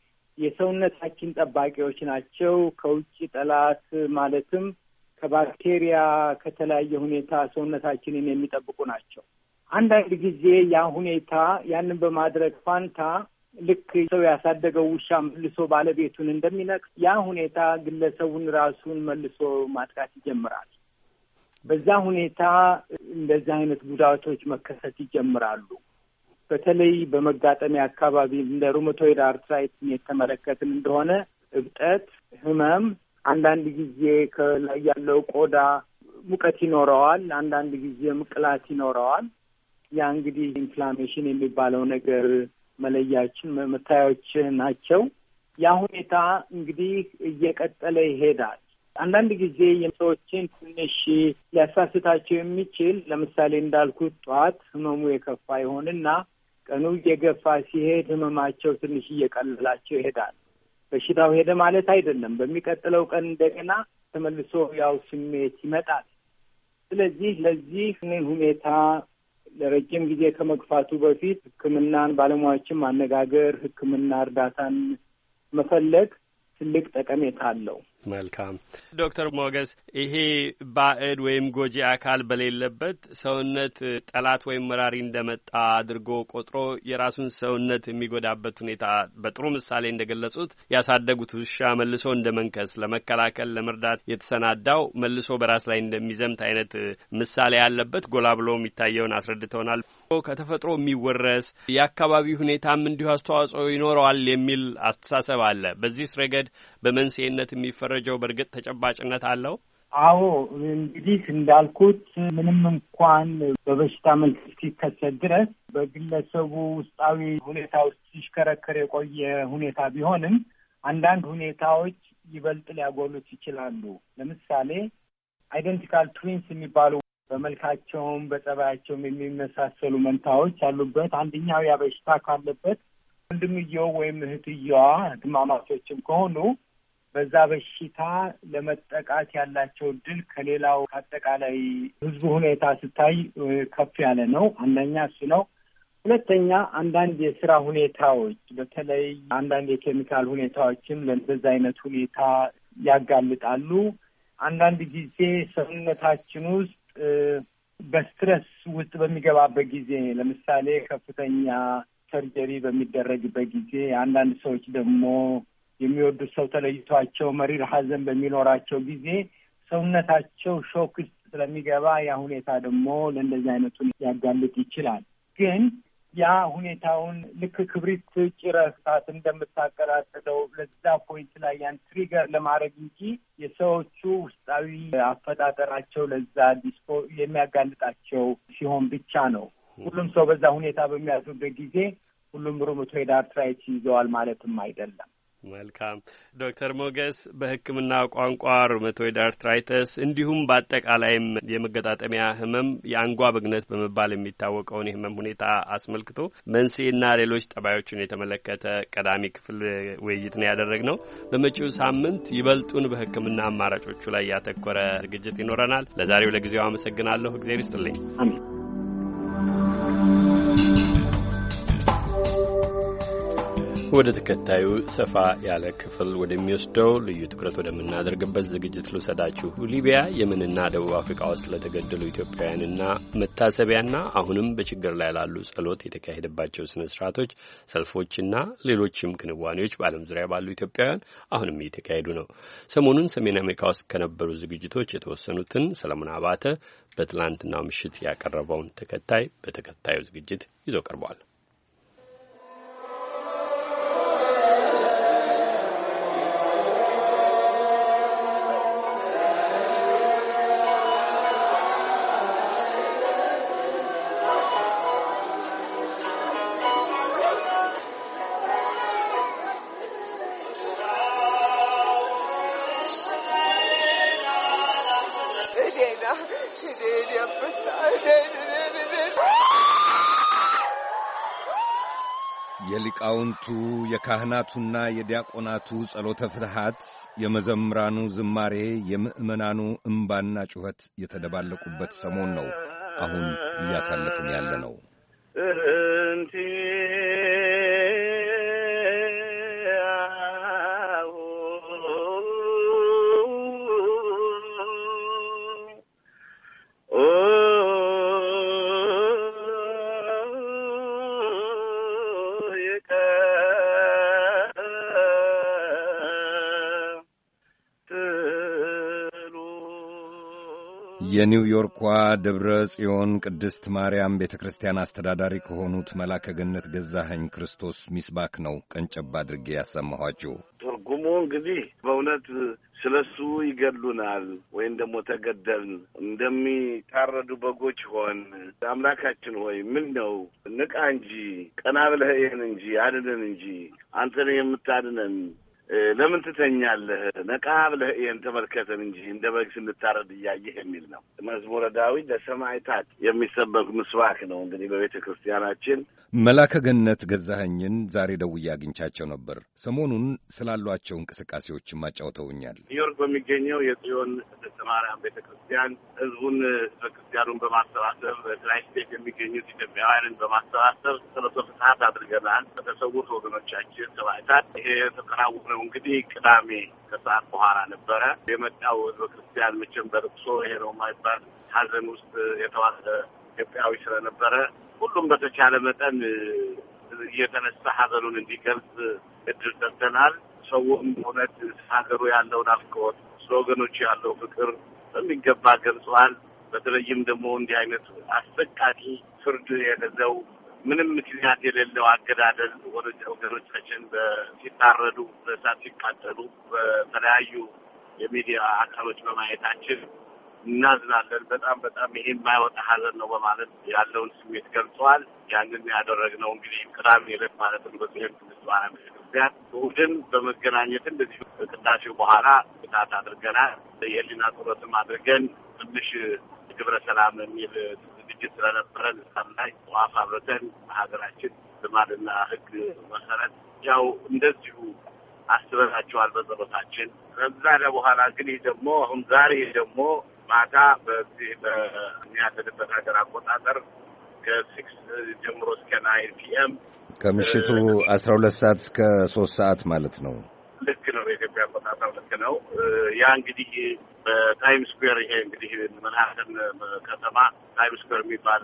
የሰውነታችን ጠባቂዎች ናቸው። ከውጭ ጠላት ማለትም ከባክቴሪያ ከተለያየ ሁኔታ ሰውነታችንን የሚጠብቁ ናቸው። አንዳንድ ጊዜ ያ ሁኔታ ያንን በማድረግ ፋንታ ልክ ሰው ያሳደገው ውሻ መልሶ ባለቤቱን እንደሚነክስ ያ ሁኔታ ግለሰቡን ራሱን መልሶ ማጥቃት ይጀምራል። በዛ ሁኔታ እንደዚህ አይነት ጉዳቶች መከሰት ይጀምራሉ። በተለይ በመጋጠሚያ አካባቢ እንደ ሩመቶይድ አርትራይትስ የተመለከትን እንደሆነ እብጠት፣ ህመም፣ አንዳንድ ጊዜ ከላይ ያለው ቆዳ ሙቀት ይኖረዋል፣ አንዳንድ ጊዜ ቅላት ይኖረዋል። ያ እንግዲህ ኢንፍላሜሽን የሚባለው ነገር መለያችን መታያዎች ናቸው። ያ ሁኔታ እንግዲህ እየቀጠለ ይሄዳል። አንዳንድ ጊዜ የሰዎችን ትንሽ ሊያሳስታቸው የሚችል ለምሳሌ እንዳልኩት ጠዋት ህመሙ የከፋ ይሆንና ቀኑ እየገፋ ሲሄድ ህመማቸው ትንሽ እየቀለላቸው ይሄዳል። በሽታው ሄደ ማለት አይደለም። በሚቀጥለው ቀን እንደገና ተመልሶ ያው ስሜት ይመጣል። ስለዚህ ለዚህ ሁኔታ ለረጅም ጊዜ ከመግፋቱ በፊት ሕክምናን ባለሙያዎችን ማነጋገር፣ ሕክምና እርዳታን መፈለግ ትልቅ ጠቀሜታ አለው። መልካም ዶክተር ሞገስ ይሄ ባዕድ ወይም ጎጂ አካል በሌለበት ሰውነት ጠላት ወይም መራሪ እንደመጣ አድርጎ ቆጥሮ የራሱን ሰውነት የሚጎዳበት ሁኔታ በጥሩ ምሳሌ እንደገለጹት ያሳደጉት ውሻ መልሶ እንደመንከስ ለመከላከል ለመርዳት የተሰናዳው መልሶ በራስ ላይ እንደሚዘምት አይነት ምሳሌ ያለበት ጎላ ብሎ የሚታየውን አስረድተውናል። ከተፈጥሮ የሚወረስ የአካባቢ ሁኔታም እንዲሁ አስተዋጽኦ ይኖረዋል የሚል አስተሳሰብ አለ። በዚህ ረገድ በመንስኤነት የሚፈረጀው በእርግጥ ተጨባጭነት አለው? አዎ እንግዲህ እንዳልኩት ምንም እንኳን በበሽታ መልክ እስኪከሰት ድረስ በግለሰቡ ውስጣዊ ሁኔታ ውስጥ ሲሽከረከር የቆየ ሁኔታ ቢሆንም አንዳንድ ሁኔታዎች ይበልጥ ሊያጎሉት ይችላሉ። ለምሳሌ አይደንቲካል ትዊንስ የሚባሉ በመልካቸውም በጸባያቸውም የሚመሳሰሉ መንታዎች ያሉበት አንደኛው ያ በሽታ ካለበት ወንድምየው ወይም እህትየዋ ህትማማቾችም ከሆኑ በዛ በሽታ ለመጠቃት ያላቸው ድል ከሌላው አጠቃላይ ህዝቡ ሁኔታ ሲታይ ከፍ ያለ ነው። አንደኛ እሱ ነው። ሁለተኛ አንዳንድ የስራ ሁኔታዎች በተለይ አንዳንድ የኬሚካል ሁኔታዎችም ለዛ አይነት ሁኔታ ያጋልጣሉ። አንዳንድ ጊዜ ሰውነታችን ውስጥ በስትረስ ውስጥ በሚገባበት ጊዜ ለምሳሌ ከፍተኛ ሰርጀሪ በሚደረግበት ጊዜ አንዳንድ ሰዎች ደግሞ የሚወዱት ሰው ተለይቷቸው መሪር ሐዘን በሚኖራቸው ጊዜ ሰውነታቸው ሾክ ውስጥ ስለሚገባ ያ ሁኔታ ደግሞ ለእንደዚህ አይነቱ ያጋልጥ ይችላል። ግን ያ ሁኔታውን ልክ ክብሪት ጭረህ እሳት እንደምታቀጣጥለው ለዛ ፖይንት ላይ ያን ትሪገር ለማድረግ እንጂ የሰዎቹ ውስጣዊ አፈጣጠራቸው ለዛ ዲስፖ የሚያጋልጣቸው ሲሆን ብቻ ነው። ሁሉም ሰው በዛ ሁኔታ በሚያዙበት ጊዜ ሁሉም ሩመቶይድ አርትራይቲስ ይዘዋል ማለትም አይደለም። መልካም ዶክተር ሞገስ በሕክምና ቋንቋ ሩመቶይድ አርትራይተስ እንዲሁም በአጠቃላይም የመገጣጠሚያ ህመም የአንጓ ብግነት በመባል የሚታወቀውን የህመም ሁኔታ አስመልክቶ መንስኤና ሌሎች ጠባዮችን የተመለከተ ቀዳሚ ክፍል ውይይት ነው ያደረግነው። በመጪው ሳምንት ይበልጡን በሕክምና አማራጮቹ ላይ ያተኮረ ዝግጅት ይኖረናል። ለዛሬው ለጊዜው አመሰግናለሁ። እግዚአብሔር ይስጥልኝ። አሜን። ወደ ተከታዩ ሰፋ ያለ ክፍል ወደሚወስደው ልዩ ትኩረት ወደምናደርግበት ዝግጅት ልውሰዳችሁ። ሊቢያ፣ የመንና ደቡብ አፍሪካ ውስጥ ለተገደሉ ኢትዮጵያውያንና መታሰቢያና አሁንም በችግር ላይ ላሉ ጸሎት የተካሄደባቸው ስነ ስርዓቶች፣ ሰልፎችና ሌሎችም ክንዋኔዎች በዓለም ዙሪያ ባሉ ኢትዮጵያውያን አሁንም እየተካሄዱ ነው። ሰሞኑን ሰሜን አሜሪካ ውስጥ ከነበሩ ዝግጅቶች የተወሰኑትን ሰለሞን አባተ በትላንትናው ምሽት ያቀረበውን ተከታይ በተከታዩ ዝግጅት ይዞ ቀርቧል። የሊቃውንቱ የካህናቱና የዲያቆናቱ ጸሎተ ፍትሐት፣ የመዘምራኑ ዝማሬ፣ የምእመናኑ እምባና ጩኸት የተደባለቁበት ሰሞን ነው አሁን እያሳለፍን ያለ ነው። የኒውዮርኳ ደብረ ጽዮን ቅድስት ማርያም ቤተ ክርስቲያን አስተዳዳሪ ከሆኑት መላከ ገነት ገዛኸኝ ክርስቶስ ሚስባክ ነው ቀንጨብ አድርጌ ያሰማኋችሁ። ትርጉሙ እንግዲህ በእውነት ስለሱ ይገድሉናል ወይም ደግሞ ተገደልን እንደሚታረዱ በጎች ሆን፣ አምላካችን ሆይ ምን ነው ንቃ እንጂ ቀና ብለህ ይህን እንጂ አድነን እንጂ አንተን የምታድነን ለምን ትተኛለህ? ነቃ ብለህ ይህን ተመልከተን እንጂ እንደ በግ ስንታረድ እያየህ የሚል ነው። መዝሙረ ዳዊት ለሰማዕታት የሚሰበክ ምስባክ ነው። እንግዲህ በቤተ ክርስቲያናችን መላከ ገነት ገዛኸኝን ዛሬ ደውዬ አግኝቻቸው ነበር። ሰሞኑን ስላሏቸው እንቅስቃሴዎችም አጫውተውኛል። ኒውዮርክ በሚገኘው የጽዮን ቅድስት ማርያም ቤተ ክርስቲያን ህዝቡን ቤተክርስቲያኑን በማሰባሰብ በትራይ ስቴት የሚገኙት ኢትዮጵያውያንን በማሰባሰብ ጸሎተ ፍትሐት አድርገናል። በተሰዉት ወገኖቻችን ሰማዕታት ይሄ የተከናወነው ያደረግነው እንግዲህ ቅዳሜ ከሰዓት በኋላ ነበረ የመጣው ክርስቲያን መቼም በልቅሶ ይሄ ነው የማይባል ሀዘን ውስጥ የተዋሰ ኢትዮጵያዊ ስለነበረ ሁሉም በተቻለ መጠን እየተነሳ ሀዘኑን እንዲገልጽ እድል ሰጥተናል። ሰውም እውነት ሀገሩ ያለውን አፍቅሮት ስለወገኖች ያለው ፍቅር በሚገባ ገልጿል። በተለይም ደግሞ እንዲህ አይነት አሰቃቂ ፍርድ የገዛው ምንም ምክንያት የሌለው አገዳደል ወገኖቻችን ሲታረዱ፣ በእሳት ሲቃጠሉ በተለያዩ የሚዲያ አካሎች በማየታችን እናዝናለን። በጣም በጣም ይሄ የማይወጣ ሀዘን ነው በማለት ያለውን ስሜት ገልጸዋል። ያንን ያደረግነው እንግዲህ ቅዳሜ ዕለት ማለትም በዚህም ቅዱስ ማርያም ቤተክርስቲያን እሑድን በመገናኘት እንደዚሁ ቅዳሴው በኋላ ቅጣት አድርገናል። የህሊና ጸሎትም አድርገን ትንሽ ግብረ ሰላም የሚል ዝግጅት ስለነበረን እዛም ላይ ዋፍ አብረተን በሀገራችን ልማድና ሕግ መሰረት ያው እንደዚሁ አስበናቸዋል በጸሎታችን። ከዛ በኋላ እንግዲህ ደግሞ አሁን ዛሬ ደግሞ ማታ በዚህ በሚያደርበት ሀገር አቆጣጠር ከሲክስ ጀምሮ እስከ ናይን ፒኤም ከምሽቱ አስራ ሁለት ሰዓት እስከ ሶስት ሰዓት ማለት ነው። ልክ ነው። የኢትዮጵያ አቆጣጠር ልክ ነው። ያ እንግዲህ በታይም ስኩዌር ይሄ እንግዲህ መንሃተን ከተማ ታይም ስኩዌር የሚባል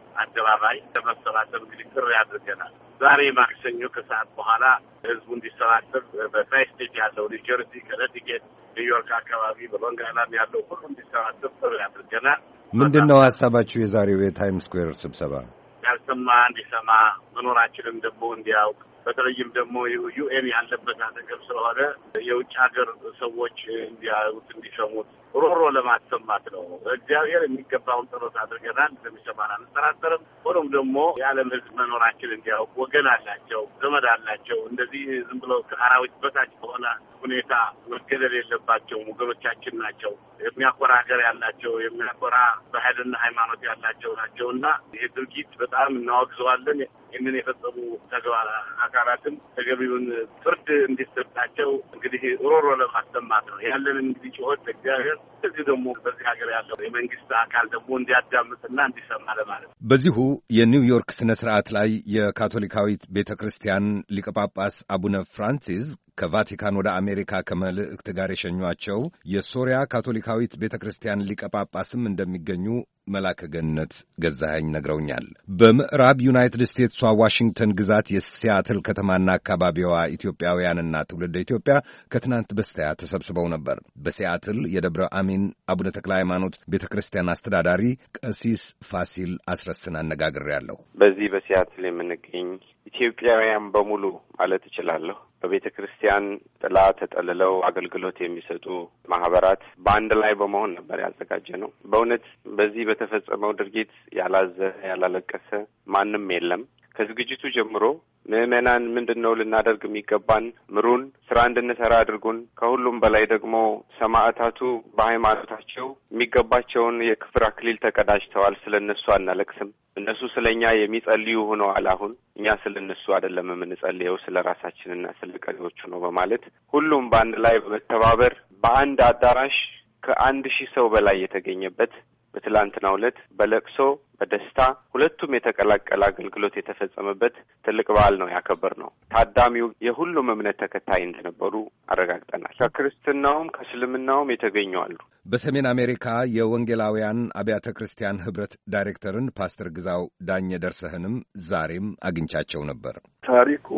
አደባባይ ለመሰባሰብ እንግዲህ ጥሪ አድርገናል። ዛሬ ማክሰኞ ከሰዓት በኋላ ህዝቡ እንዲሰባሰብ በትራይ ስቴት ያለው ኒውጀርሲ፣ ከነቲኬት፣ ኒውዮርክ አካባቢ በሎንግ አይላንድ ያለው ሁሉ እንዲሰባሰብ ጥሪ አድርገናል። ምንድን ነው ሀሳባችሁ የዛሬው የታይም ስኩዌር ስብሰባ? ያልሰማ እንዲሰማ መኖራችንም ደግሞ እንዲያውቅ በተለይም ደግሞ ዩኤን ያለበት አጠገብ ስለሆነ የውጭ ሀገር ሰዎች እንዲያዩት እንዲሰሙት ሮሮ ለማሰማት ነው። እግዚአብሔር የሚገባውን ጸሎት አድርገናል። እንደሚሰማን አንጠራጠርም። ሆኖም ደግሞ የዓለም ህዝብ መኖራችን እንዲያውቅ ወገን አላቸው፣ ዘመድ አላቸው። እንደዚህ ዝም ብለው ከአራዊት በታች በሆነ ሁኔታ መገደል የለባቸውም። ወገኖቻችን ናቸው። የሚያኮራ ሀገር ያላቸው፣ የሚያኮራ ባህልና ሃይማኖት ያላቸው ናቸው እና ይህ ድርጊት በጣም እናወግዘዋለን። ይህንን የፈጸሙ ተግባር አካላትም ተገቢውን ፍርድ እንዲሰጣቸው እንግዲህ ሮሮ ለማሰማት ነው ያለን እንግዲህ ጩኸት እግዚአብሔር እዚህ ደግሞ በዚህ ሀገር ያለው የመንግስት አካል ደግሞ እንዲያዳምጥና እንዲሰማ ለማለት ነው። በዚሁ የኒውዮርክ ስነ ስርዓት ላይ የካቶሊካዊት ቤተ ክርስቲያን ሊቀ ጳጳስ አቡነ ፍራንሲስ ከቫቲካን ወደ አሜሪካ ከመልእክት ጋር የሸኟቸው የሶሪያ ካቶሊካዊት ቤተ ክርስቲያን ሊቀ ጳጳስም እንደሚገኙ መላከ ገነት ገዛኸኝ ነግረውኛል። በምዕራብ ዩናይትድ ስቴትሷ ዋሽንግተን ግዛት የሲያትል ከተማና አካባቢዋ ኢትዮጵያውያንና ትውልደ ኢትዮጵያ ከትናንት በስቲያ ተሰብስበው ነበር። በሲያትል የደብረ አሚን አቡነ ተክለ ሃይማኖት ቤተ ክርስቲያን አስተዳዳሪ ቀሲስ ፋሲል አስረስን አነጋግሬያለሁ። በዚህ በሲያትል የምንገኝ ኢትዮጵያውያን በሙሉ ማለት እችላለሁ በቤተ ክርስቲያን ጥላ ተጠልለው አገልግሎት የሚሰጡ ማህበራት በአንድ ላይ በመሆን ነበር ያዘጋጀ ነው። በእውነት በዚህ በተፈጸመው ድርጊት ያላዘነ ያላለቀሰ ማንም የለም። ከዝግጅቱ ጀምሮ ምዕመናን ምንድን ነው ልናደርግ የሚገባን? ምሩን፣ ስራ እንድንሰራ አድርጉን። ከሁሉም በላይ ደግሞ ሰማዕታቱ በሃይማኖታቸው የሚገባቸውን የክብር አክሊል ተቀዳጅተዋል። ስለ እነሱ አናለቅስም። እነሱ ስለ እኛ የሚጸልዩ ሆነዋል። አሁን እኛ ስለ እነሱ አይደለም የምንጸልየው፣ ስለ ራሳችንና ስለ ቀሪዎቹ ነው በማለት ሁሉም በአንድ ላይ በመተባበር በአንድ አዳራሽ ከአንድ ሺህ ሰው በላይ የተገኘበት በትላንትናው ዕለት በለቅሶ በደስታ ሁለቱም የተቀላቀለ አገልግሎት የተፈጸመበት ትልቅ በዓል ነው ያከበርነው። ታዳሚው የሁሉም እምነት ተከታይ እንደነበሩ አረጋግጠናል። ከክርስትናውም ከእስልምናውም የተገኙ አሉ። በሰሜን አሜሪካ የወንጌላውያን አብያተ ክርስቲያን ህብረት ዳይሬክተርን ፓስተር ግዛው ዳኘ ደርሰህንም ዛሬም አግኝቻቸው ነበር። ታሪኩ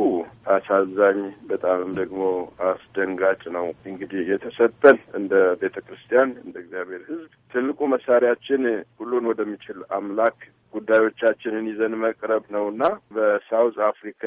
አሳዛኝ በጣምም ደግሞ አስደንጋጭ ነው። እንግዲህ የተሰጠን እንደ ቤተ ክርስቲያን እንደ እግዚአብሔር ሕዝብ ትልቁ መሳሪያችን ሁሉን ወደሚችል አምላክ ጉዳዮቻችንን ይዘን መቅረብ ነውና በሳውዝ አፍሪካ፣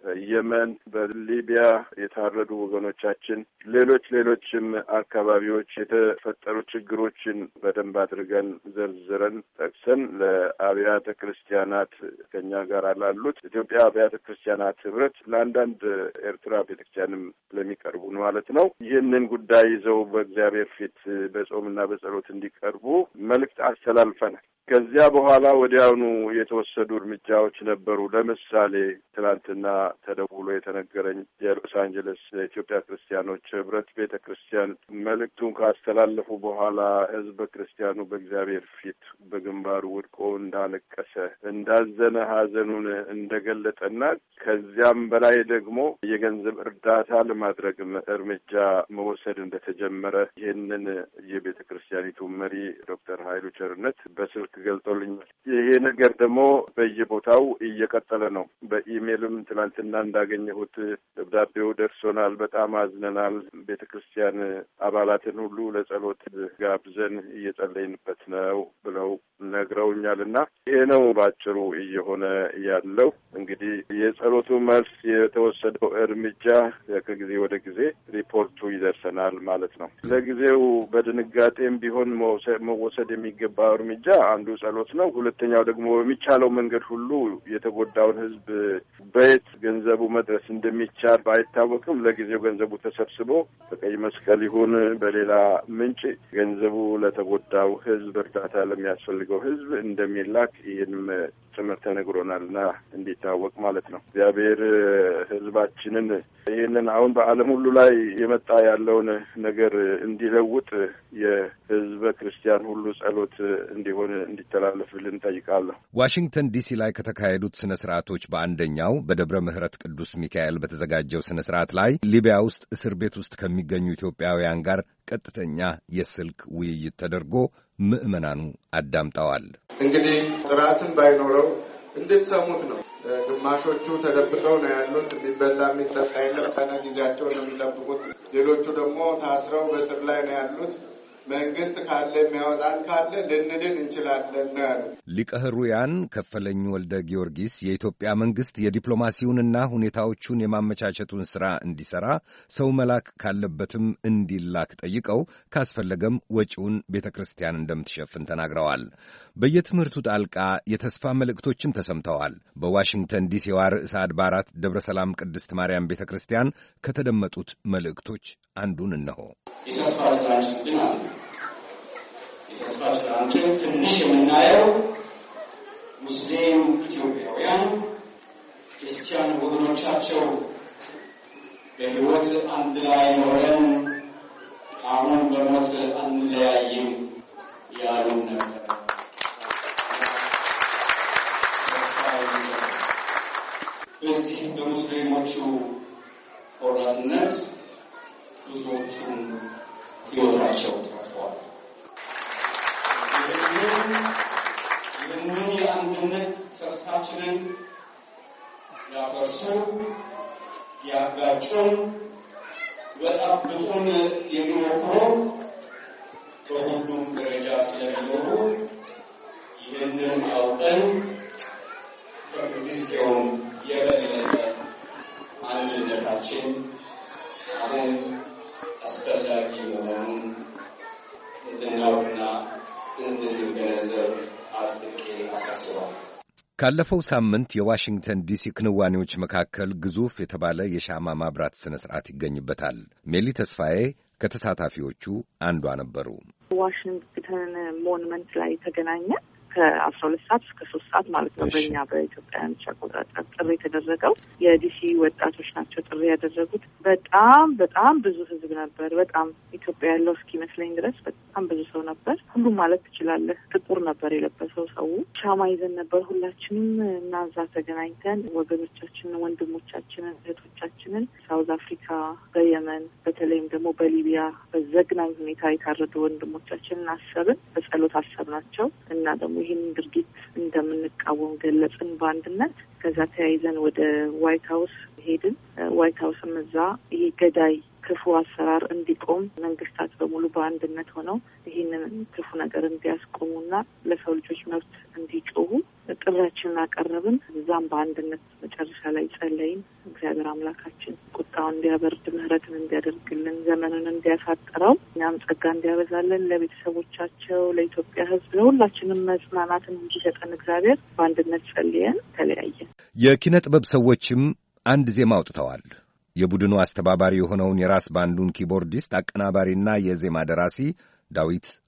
የመን፣ በሊቢያ የታረዱ ወገኖቻችን፣ ሌሎች ሌሎችም አካባቢዎች የተፈጠሩ ችግሮችን በደንብ አድርገን ዘርዝረን ጠቅሰን ለአብያተ ክርስቲያናት ከኛ ጋር ላሉት ኢትዮጵያ አብያተ ክርስቲያናት ህብረት ለአንዳንድ ኤርትራ ቤተክርስቲያንም ለሚቀርቡ ማለት ነው ይህንን ጉዳይ ይዘው በእግዚአብሔር ፊት በጾምና በጸሎት እንዲቀርቡ መልእክት አስተላልፈናል። ከዚያ በኋላ ወዲያውኑ የተወሰዱ እርምጃዎች ነበሩ። ለምሳሌ ትናንትና ተደውሎ የተነገረኝ የሎስ አንጀለስ የኢትዮጵያ ክርስቲያኖች ህብረት ቤተ ክርስቲያን መልእክቱን ካስተላለፉ በኋላ ህዝበ ክርስቲያኑ በእግዚአብሔር ፊት በግንባሩ ወድቆ እንዳለቀሰ፣ እንዳዘነ፣ ሀዘኑን እንደገለጠና ከዚያም በላይ ደግሞ የገንዘብ እርዳታ ለማድረግ እርምጃ መወሰድ እንደተጀመረ ይህንን የቤተ ክርስቲያኒቱ መሪ ዶክተር ኃይሉ ቸርነት በስልክ ገልጦልኛል። ይሄ ነገር ደግሞ በየቦታው እየቀጠለ ነው። በኢሜይልም ትናንትና እንዳገኘሁት ደብዳቤው ደርሶናል። በጣም አዝነናል። ቤተ ክርስቲያን አባላትን ሁሉ ለጸሎት ጋብዘን እየጸለይንበት ነው ብለው ነግረውኛል። እና ይሄ ነው ባጭሩ እየሆነ ያለው። እንግዲህ የጸሎቱ መልስ የተወሰደው እርምጃ ከጊዜ ወደ ጊዜ ሪፖርቱ ይደርሰናል ማለት ነው። ለጊዜው በድንጋጤም ቢሆን መወሰድ የሚገባው እርምጃ አንዱ ጸሎት ነው። ሁለተኛው ደግሞ በሚቻለው መንገድ ሁሉ የተጎዳውን ሕዝብ በየት ገንዘቡ መድረስ እንደሚቻል ባይታወቅም ለጊዜው ገንዘቡ ተሰብስቦ በቀይ መስቀል ይሁን በሌላ ምንጭ ገንዘቡ ለተጎዳው ሕዝብ እርዳታ ለሚያስፈልገው ሕዝብ እንደሚላክ ይህንም ጭምር ተነግሮናልና እንዲታወቅ ማለት ነው። እግዚአብሔር ሕዝባችንን ይህንን አሁን በዓለም ሁሉ ላይ የመጣ ያለውን ነገር እንዲለውጥ የሕዝበ ክርስቲያን ሁሉ ጸሎት እንዲሆን እንዲተላለፍልን እንጠይቃለሁ። ዋሽንግተን ዲሲ ላይ ከተካሄዱት ስነ ስርዓቶች በአንደኛው በደብረ ምሕረት ቅዱስ ሚካኤል በተዘጋጀው ስነ ስርዓት ላይ ሊቢያ ውስጥ እስር ቤት ውስጥ ከሚገኙ ኢትዮጵያውያን ጋር ቀጥተኛ የስልክ ውይይት ተደርጎ ምዕመናኑ አዳምጠዋል። እንግዲህ ጥራትን ባይኖረው እንድትሰሙት ነው። ግማሾቹ ተደብቀው ነው ያሉት። የሚበላ የሚጠጣ የለም። ቀነ ጊዜያቸው ነው የሚጠብቁት። ሌሎቹ ደግሞ ታስረው በስር ላይ ነው ያሉት። መንግስት ካለ የሚያወጣን ካለ ልንድን እንችላለን ነው ያሉት። ሊቀ ሕሩያን ከፈለኝ ወልደ ጊዮርጊስ የኢትዮጵያ መንግስት የዲፕሎማሲውንና ሁኔታዎቹን የማመቻቸቱን ሥራ እንዲሠራ ሰው መላክ ካለበትም እንዲላክ ጠይቀው ካስፈለገም ወጪውን ቤተ ክርስቲያን እንደምትሸፍን ተናግረዋል። በየትምህርቱ ጣልቃ የተስፋ መልእክቶችም ተሰምተዋል። በዋሽንግተን ዲሲዋ ርዕሰ አድባራት ደብረ ሰላም ቅድስት ማርያም ቤተ ክርስቲያን ከተደመጡት መልእክቶች አንዱን እነሆ። የተስፋ ጭላንጭል ግን አለ። የተስፋ ጭላንጭል ትንሽ የምናየው ሙስሊም ኢትዮጵያውያን ክርስቲያን ወገኖቻቸው በሕይወት አንድ ላይ ኖረን አሁን በሞት አንለያይም ያሉን ነበር። በዚህ በሙስሊሞቹ ቆራጥነት ብዙዎቹም ሕይወታቸው ተርፈዋል። ይህንን የአንድነት ተስፋችንን ያፈርሱ፣ ያጋጩን፣ በጣብጡን የሚሞክሩ በሁሉም ደረጃ ስለሚኖሩ ይህንን አውቀን ከጊዜውም የበለጠ አንድነታችን አሁን አስፈላጊ መሆኑን እንድናውቅና እንድንገነዘብ አጥብቄ አሳስባለሁ። ካለፈው ሳምንት የዋሽንግተን ዲሲ ክንዋኔዎች መካከል ግዙፍ የተባለ የሻማ ማብራት ሥነ ሥርዓት ይገኝበታል። ሜሊ ተስፋዬ ከተሳታፊዎቹ አንዷ ነበሩ። ዋሽንግተን ሞኑመንት ላይ ተገናኘ። ከአስራ ሁለት ሰዓት እስከ ሶስት ሰዓት ማለት ነው በእኛ በኢትዮጵያውያኖች አቆጣጠር ጥሪ የተደረገው። የዲሲ ወጣቶች ናቸው ጥሪ ያደረጉት። በጣም በጣም ብዙ ህዝብ ነበር። በጣም ኢትዮጵያ ያለው እስኪመስለኝ ድረስ በጣም ብዙ ሰው ነበር። ሁሉም ማለት ትችላለህ። ጥቁር ነበር የለበሰው ሰው። ሻማ ይዘን ነበር ሁላችንም እና እዛ ተገናኝተን ወገኖቻችንን፣ ወንድሞቻችንን፣ እህቶቻችንን ሳውዝ አፍሪካ፣ በየመን በተለይም ደግሞ በሊቢያ በዘግናኝ ሁኔታ የታረዱ ወንድሞቻችንን አሰብን፣ በጸሎት አሰብናቸው እና ደግሞ ይህንን ድርጊት እንደምንቃወም ገለጽን በአንድነት። ከዛ ተያይዘን ወደ ዋይት ሀውስ ሄድን። ዋይት ሀውስም እዛ ይሄ ገዳይ ክፉ አሰራር እንዲቆም መንግስታት በሙሉ በአንድነት ሆነው ይህንን ክፉ ነገር እንዲያስቆሙና ለሰው ልጆች መብት እንዲጮሁ ጥሪያችንን አቀረብን። እዛም በአንድነት መጨረሻ ላይ ጸለይን። እግዚአብሔር አምላካችን ቁጣውን እንዲያበርድ፣ ምሕረትን እንዲያደርግልን፣ ዘመኑን እንዲያሳጥረው፣ እኛም ጸጋ እንዲያበዛልን፣ ለቤተሰቦቻቸው፣ ለኢትዮጵያ ሕዝብ፣ ለሁላችንም መጽናናትን እንዲሰጠን እግዚአብሔር በአንድነት ጸልየን ተለያየን። የኪነ ጥበብ ሰዎችም አንድ ዜማ አውጥተዋል። የቡድኑ አስተባባሪ የሆነውን የራስ ባንዱን ኪቦርዲስት አቀናባሪና የዜማ ደራሲ ዳዊት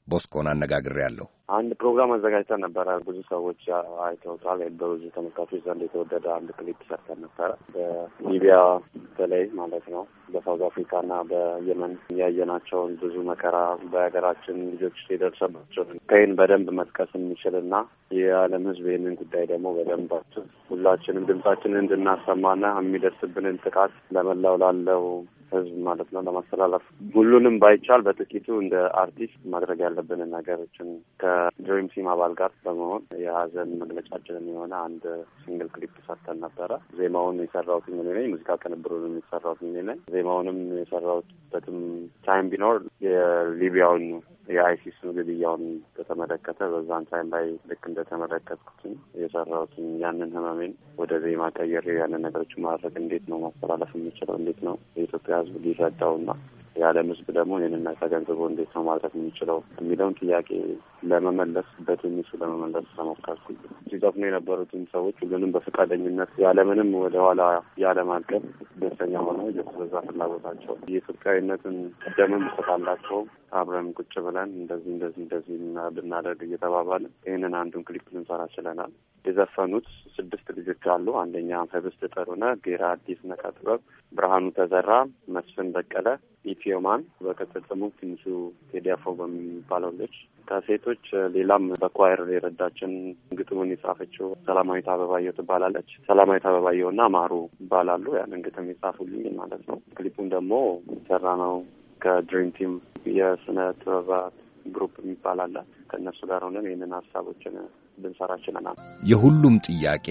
ቦስኮን አነጋግሬያለሁ። አንድ ፕሮግራም አዘጋጅተን ነበረ። ብዙ ሰዎች አይተውታል። በብዙ ተመልካቾች ዘንድ የተወደደ አንድ ክሊፕ ሰርተን ነበረ። በሊቢያ በተለይ ማለት ነው፣ በሳውዝ አፍሪካና በየመን ያየናቸውን ብዙ መከራ በሀገራችን ልጆች የደረሰባቸውን ፔን በደንብ መጥቀስ የሚችልና የዓለም ሕዝብ ይህንን ጉዳይ ደግሞ በደንብ ሁላችንም ድምጻችንን እንድናሰማና የሚደርስብንን ጥቃት ለመላው ላለው ህዝብ ማለት ነው ለማስተላለፍ ሁሉንም ባይቻል በጥቂቱ እንደ አርቲስት ማድረግ ያለብንን ነገሮችን ከድሪም ቲም አባል ጋር በመሆን የሀዘን መግለጫችንን የሆነ አንድ ሲንግል ክሊፕ ሰርተን ነበረ። ዜማውን የሰራሁት እኔ ነኝ። ሙዚቃ ቅንብሩንም የሰራሁት እኔ ነኝ። ዜማውንም የሰራሁበትም ታይም ቢኖር የሊቢያውን የአይሲስ ግድያውን በተመለከተ በዛን ታይም ላይ ልክ እንደተመለከትኩትን የሰራሁትን ያንን ህመሜን ወደ ዜማ ቀይሬ ያንን ነገሮች ማድረግ እንዴት ነው ማስተላለፍ የሚችለው፣ እንዴት ነው የኢትዮጵያ ህዝብ ሊረዳውና የዓለም ህዝብ ደግሞ ይህንን ተገንዝቦ እንዴት ነው ማድረግ የሚችለው የሚለውን ጥያቄ ለመመለስ በትንሹ ለመመለስ ተሞከርኩ። ሲዘፍኑ የነበሩትን ሰዎች ሁሉንም በፈቃደኝነት ያለምንም ወደኋላ ያለማቀፍ ደስተኛ ሆነው የበዛ ፍላጎታቸው የኢትዮጵያዊነትን ደምም ስላላቸው አብረን ቁጭ ብለን እንደዚህ እንደዚህ እንደዚህ ብናደርግ እየተባባልን ይህንን አንዱን ክሊፕ ልንሰራ ችለናል። የዘፈኑት ስድስት ልጆች አሉ። አንደኛ ህብስት ጥሩነህ፣ ጌራ አዲስ፣ ነቃ ጥበብ፣ ብርሃኑ ተዘራ፣ መስፍን በቀለ፣ ኢትዮማን በቅጽል ስሙ ትንሹ ቴዲ አፍሮ በሚባለው ልጅ። ከሴቶች ሌላም በኳየር የረዳችን ግጥሙን የጻፈችው ሰላማዊት አበባየው ትባላለች። ሰላማዊት አበባየውና ማሩ ይባላሉ። ያንን ግጥም የጻፉልኝ ማለት ነው። ክሊፑን ደግሞ ሰራ ነው ከድሪም ቲም የስነ ጥበባት ግሩፕ የሚባል አለ። ከእነሱ ጋር ሆነን ይህንን ሀሳቦችን ልንሰራ ችለናል። የሁሉም ጥያቄ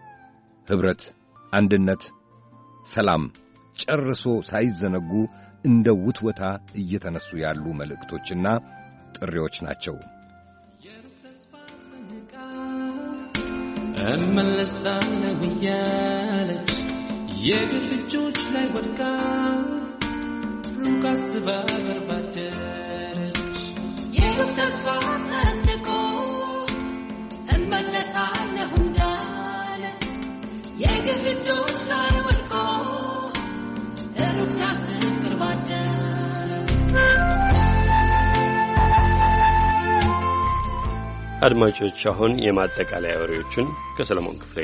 ህብረት፣ አንድነት፣ ሰላም ጨርሶ ሳይዘነጉ እንደ ውትወታ እየተነሱ ያሉ መልእክቶችና ጥሪዎች ናቸው። እመለሳለሁ እያለች የግፍ እጆች ላይ ወድቃ ሩቅ አስባ በርባደረች የግፍ ተስፋ ሰንቆ እመለሳለሁ እንዳለ የግፍ እጆች ላይ ወድቆ ሩቅ ሲያስብ ቅርብ አደረ። አድማጮች አሁን የማጠቃለያ ወሬዎቹን ከሰለሞን ክፍሌ።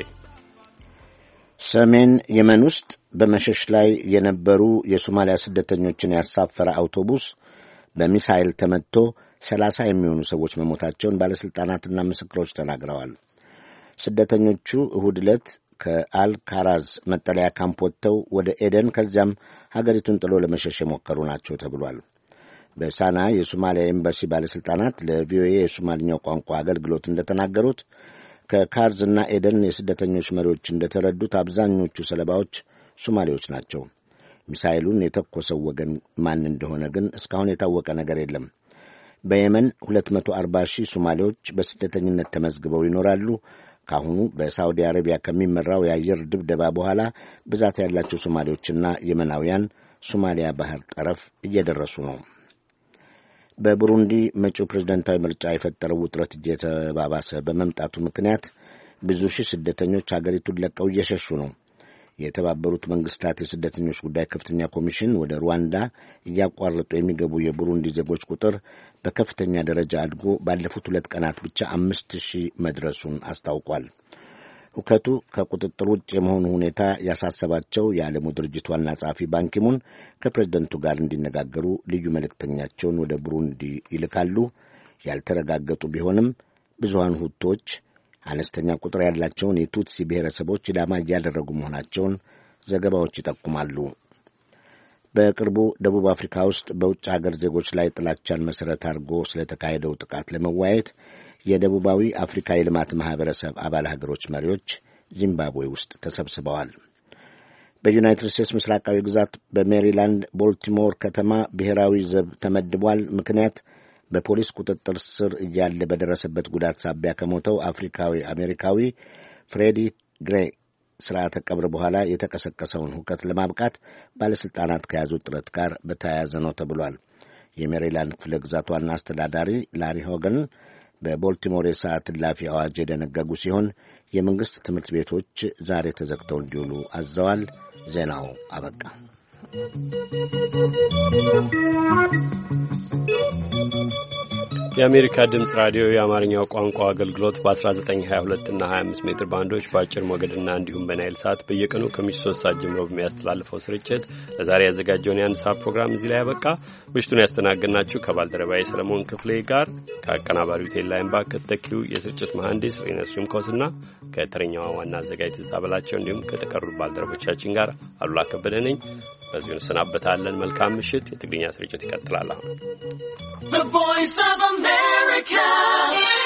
ሰሜን የመን ውስጥ በመሸሽ ላይ የነበሩ የሶማሊያ ስደተኞችን ያሳፈረ አውቶቡስ በሚሳይል ተመትቶ ሰላሳ የሚሆኑ ሰዎች መሞታቸውን ባለሥልጣናትና ምስክሮች ተናግረዋል። ስደተኞቹ እሁድ ዕለት ከአልካራዝ መጠለያ ካምፕ ወጥተው ወደ ኤደን ከዚያም ሀገሪቱን ጥሎ ለመሸሽ የሞከሩ ናቸው ተብሏል። በሳና የሶማሊያ ኤምባሲ ባለሥልጣናት ለቪኦኤ የሶማልኛው ቋንቋ አገልግሎት እንደተናገሩት ከካርዝና ኤደን የስደተኞች መሪዎች እንደተረዱት አብዛኞቹ ሰለባዎች ሶማሌዎች ናቸው። ሚሳይሉን የተኮሰው ወገን ማን እንደሆነ ግን እስካሁን የታወቀ ነገር የለም። በየመን ሁለት መቶ አርባ ሺህ ሶማሌዎች በስደተኝነት ተመዝግበው ይኖራሉ። ካሁኑ በሳዑዲ አረቢያ ከሚመራው የአየር ድብደባ በኋላ ብዛት ያላቸው ሶማሌዎችና የመናውያን ሶማሊያ ባህር ጠረፍ እየደረሱ ነው። በቡሩንዲ መጪው ፕሬዝዳንታዊ ምርጫ የፈጠረው ውጥረት እየተባባሰ በመምጣቱ ምክንያት ብዙ ሺህ ስደተኞች አገሪቱን ለቀው እየሸሹ ነው። የተባበሩት መንግስታት የስደተኞች ጉዳይ ከፍተኛ ኮሚሽን ወደ ሩዋንዳ እያቋረጡ የሚገቡ የቡሩንዲ ዜጎች ቁጥር በከፍተኛ ደረጃ አድጎ ባለፉት ሁለት ቀናት ብቻ አምስት ሺህ መድረሱን አስታውቋል። ሁከቱ ከቁጥጥር ውጭ የመሆኑ ሁኔታ ያሳሰባቸው የዓለሙ ድርጅት ዋና ጸሐፊ ባንኪሙን ከፕሬዝደንቱ ጋር እንዲነጋገሩ ልዩ መልእክተኛቸውን ወደ ቡሩንዲ ይልካሉ። ያልተረጋገጡ ቢሆንም ብዙሃን ሁቶች አነስተኛ ቁጥር ያላቸውን የቱትሲ ብሔረሰቦች ኢላማ እያደረጉ መሆናቸውን ዘገባዎች ይጠቁማሉ። በቅርቡ ደቡብ አፍሪካ ውስጥ በውጭ ሀገር ዜጎች ላይ ጥላቻን መሠረት አድርጎ ስለተካሄደው ጥቃት ለመወያየት የደቡባዊ አፍሪካ የልማት ማኅበረሰብ አባል ሀገሮች መሪዎች ዚምባብዌ ውስጥ ተሰብስበዋል። በዩናይትድ ስቴትስ ምስራቃዊ ግዛት በሜሪላንድ ቦልቲሞር ከተማ ብሔራዊ ዘብ ተመድቧል። ምክንያት በፖሊስ ቁጥጥር ስር እያለ በደረሰበት ጉዳት ሳቢያ ከሞተው አፍሪካዊ አሜሪካዊ ፍሬዲ ግሬ ስርዓተ ቀብር በኋላ የተቀሰቀሰውን ሁከት ለማብቃት ባለሥልጣናት ከያዙት ጥረት ጋር በተያያዘ ነው ተብሏል። የሜሪላንድ ክፍለ ግዛት ዋና አስተዳዳሪ ላሪ ሆገን በቦልቲሞር የሰዓት እላፊ አዋጅ የደነገጉ ሲሆን የመንግሥት ትምህርት ቤቶች ዛሬ ተዘግተው እንዲውሉ አዘዋል። ዜናው አበቃ። የአሜሪካ ድምጽ ራዲዮ የአማርኛው ቋንቋ አገልግሎት በ1922 እና ሀያ አምስት ሜትር ባንዶች በአጭር ሞገድና እንዲሁም በናይል ሳት በየቀኑ ከምሽቱ ሶስት ሰዓት ጀምሮ በሚያስተላልፈው ስርጭት ለዛሬ ያዘጋጀውን የአንድ ሰዓት ፕሮግራም እዚህ ላይ ያበቃ። ምሽቱን ያስተናገድናችሁ ከባልደረባዬ ሰለሞን ክፍሌ ጋር ከአቀናባሪው ቴላይም ባክ ከተኪው የስርጭት መሐንዲስ ሬነስ ሪምኮስና ከተረኛዋ ዋና አዘጋጅ ትዝታ በላቸው እንዲሁም ከተቀሩ ባልደረቦቻችን ጋር አሉላ ከበደ ነኝ። በዚሁ እንሰናበታለን። መልካም ምሽት። የትግርኛ ስርጭት ይቀጥላል። አሁን The Voice of America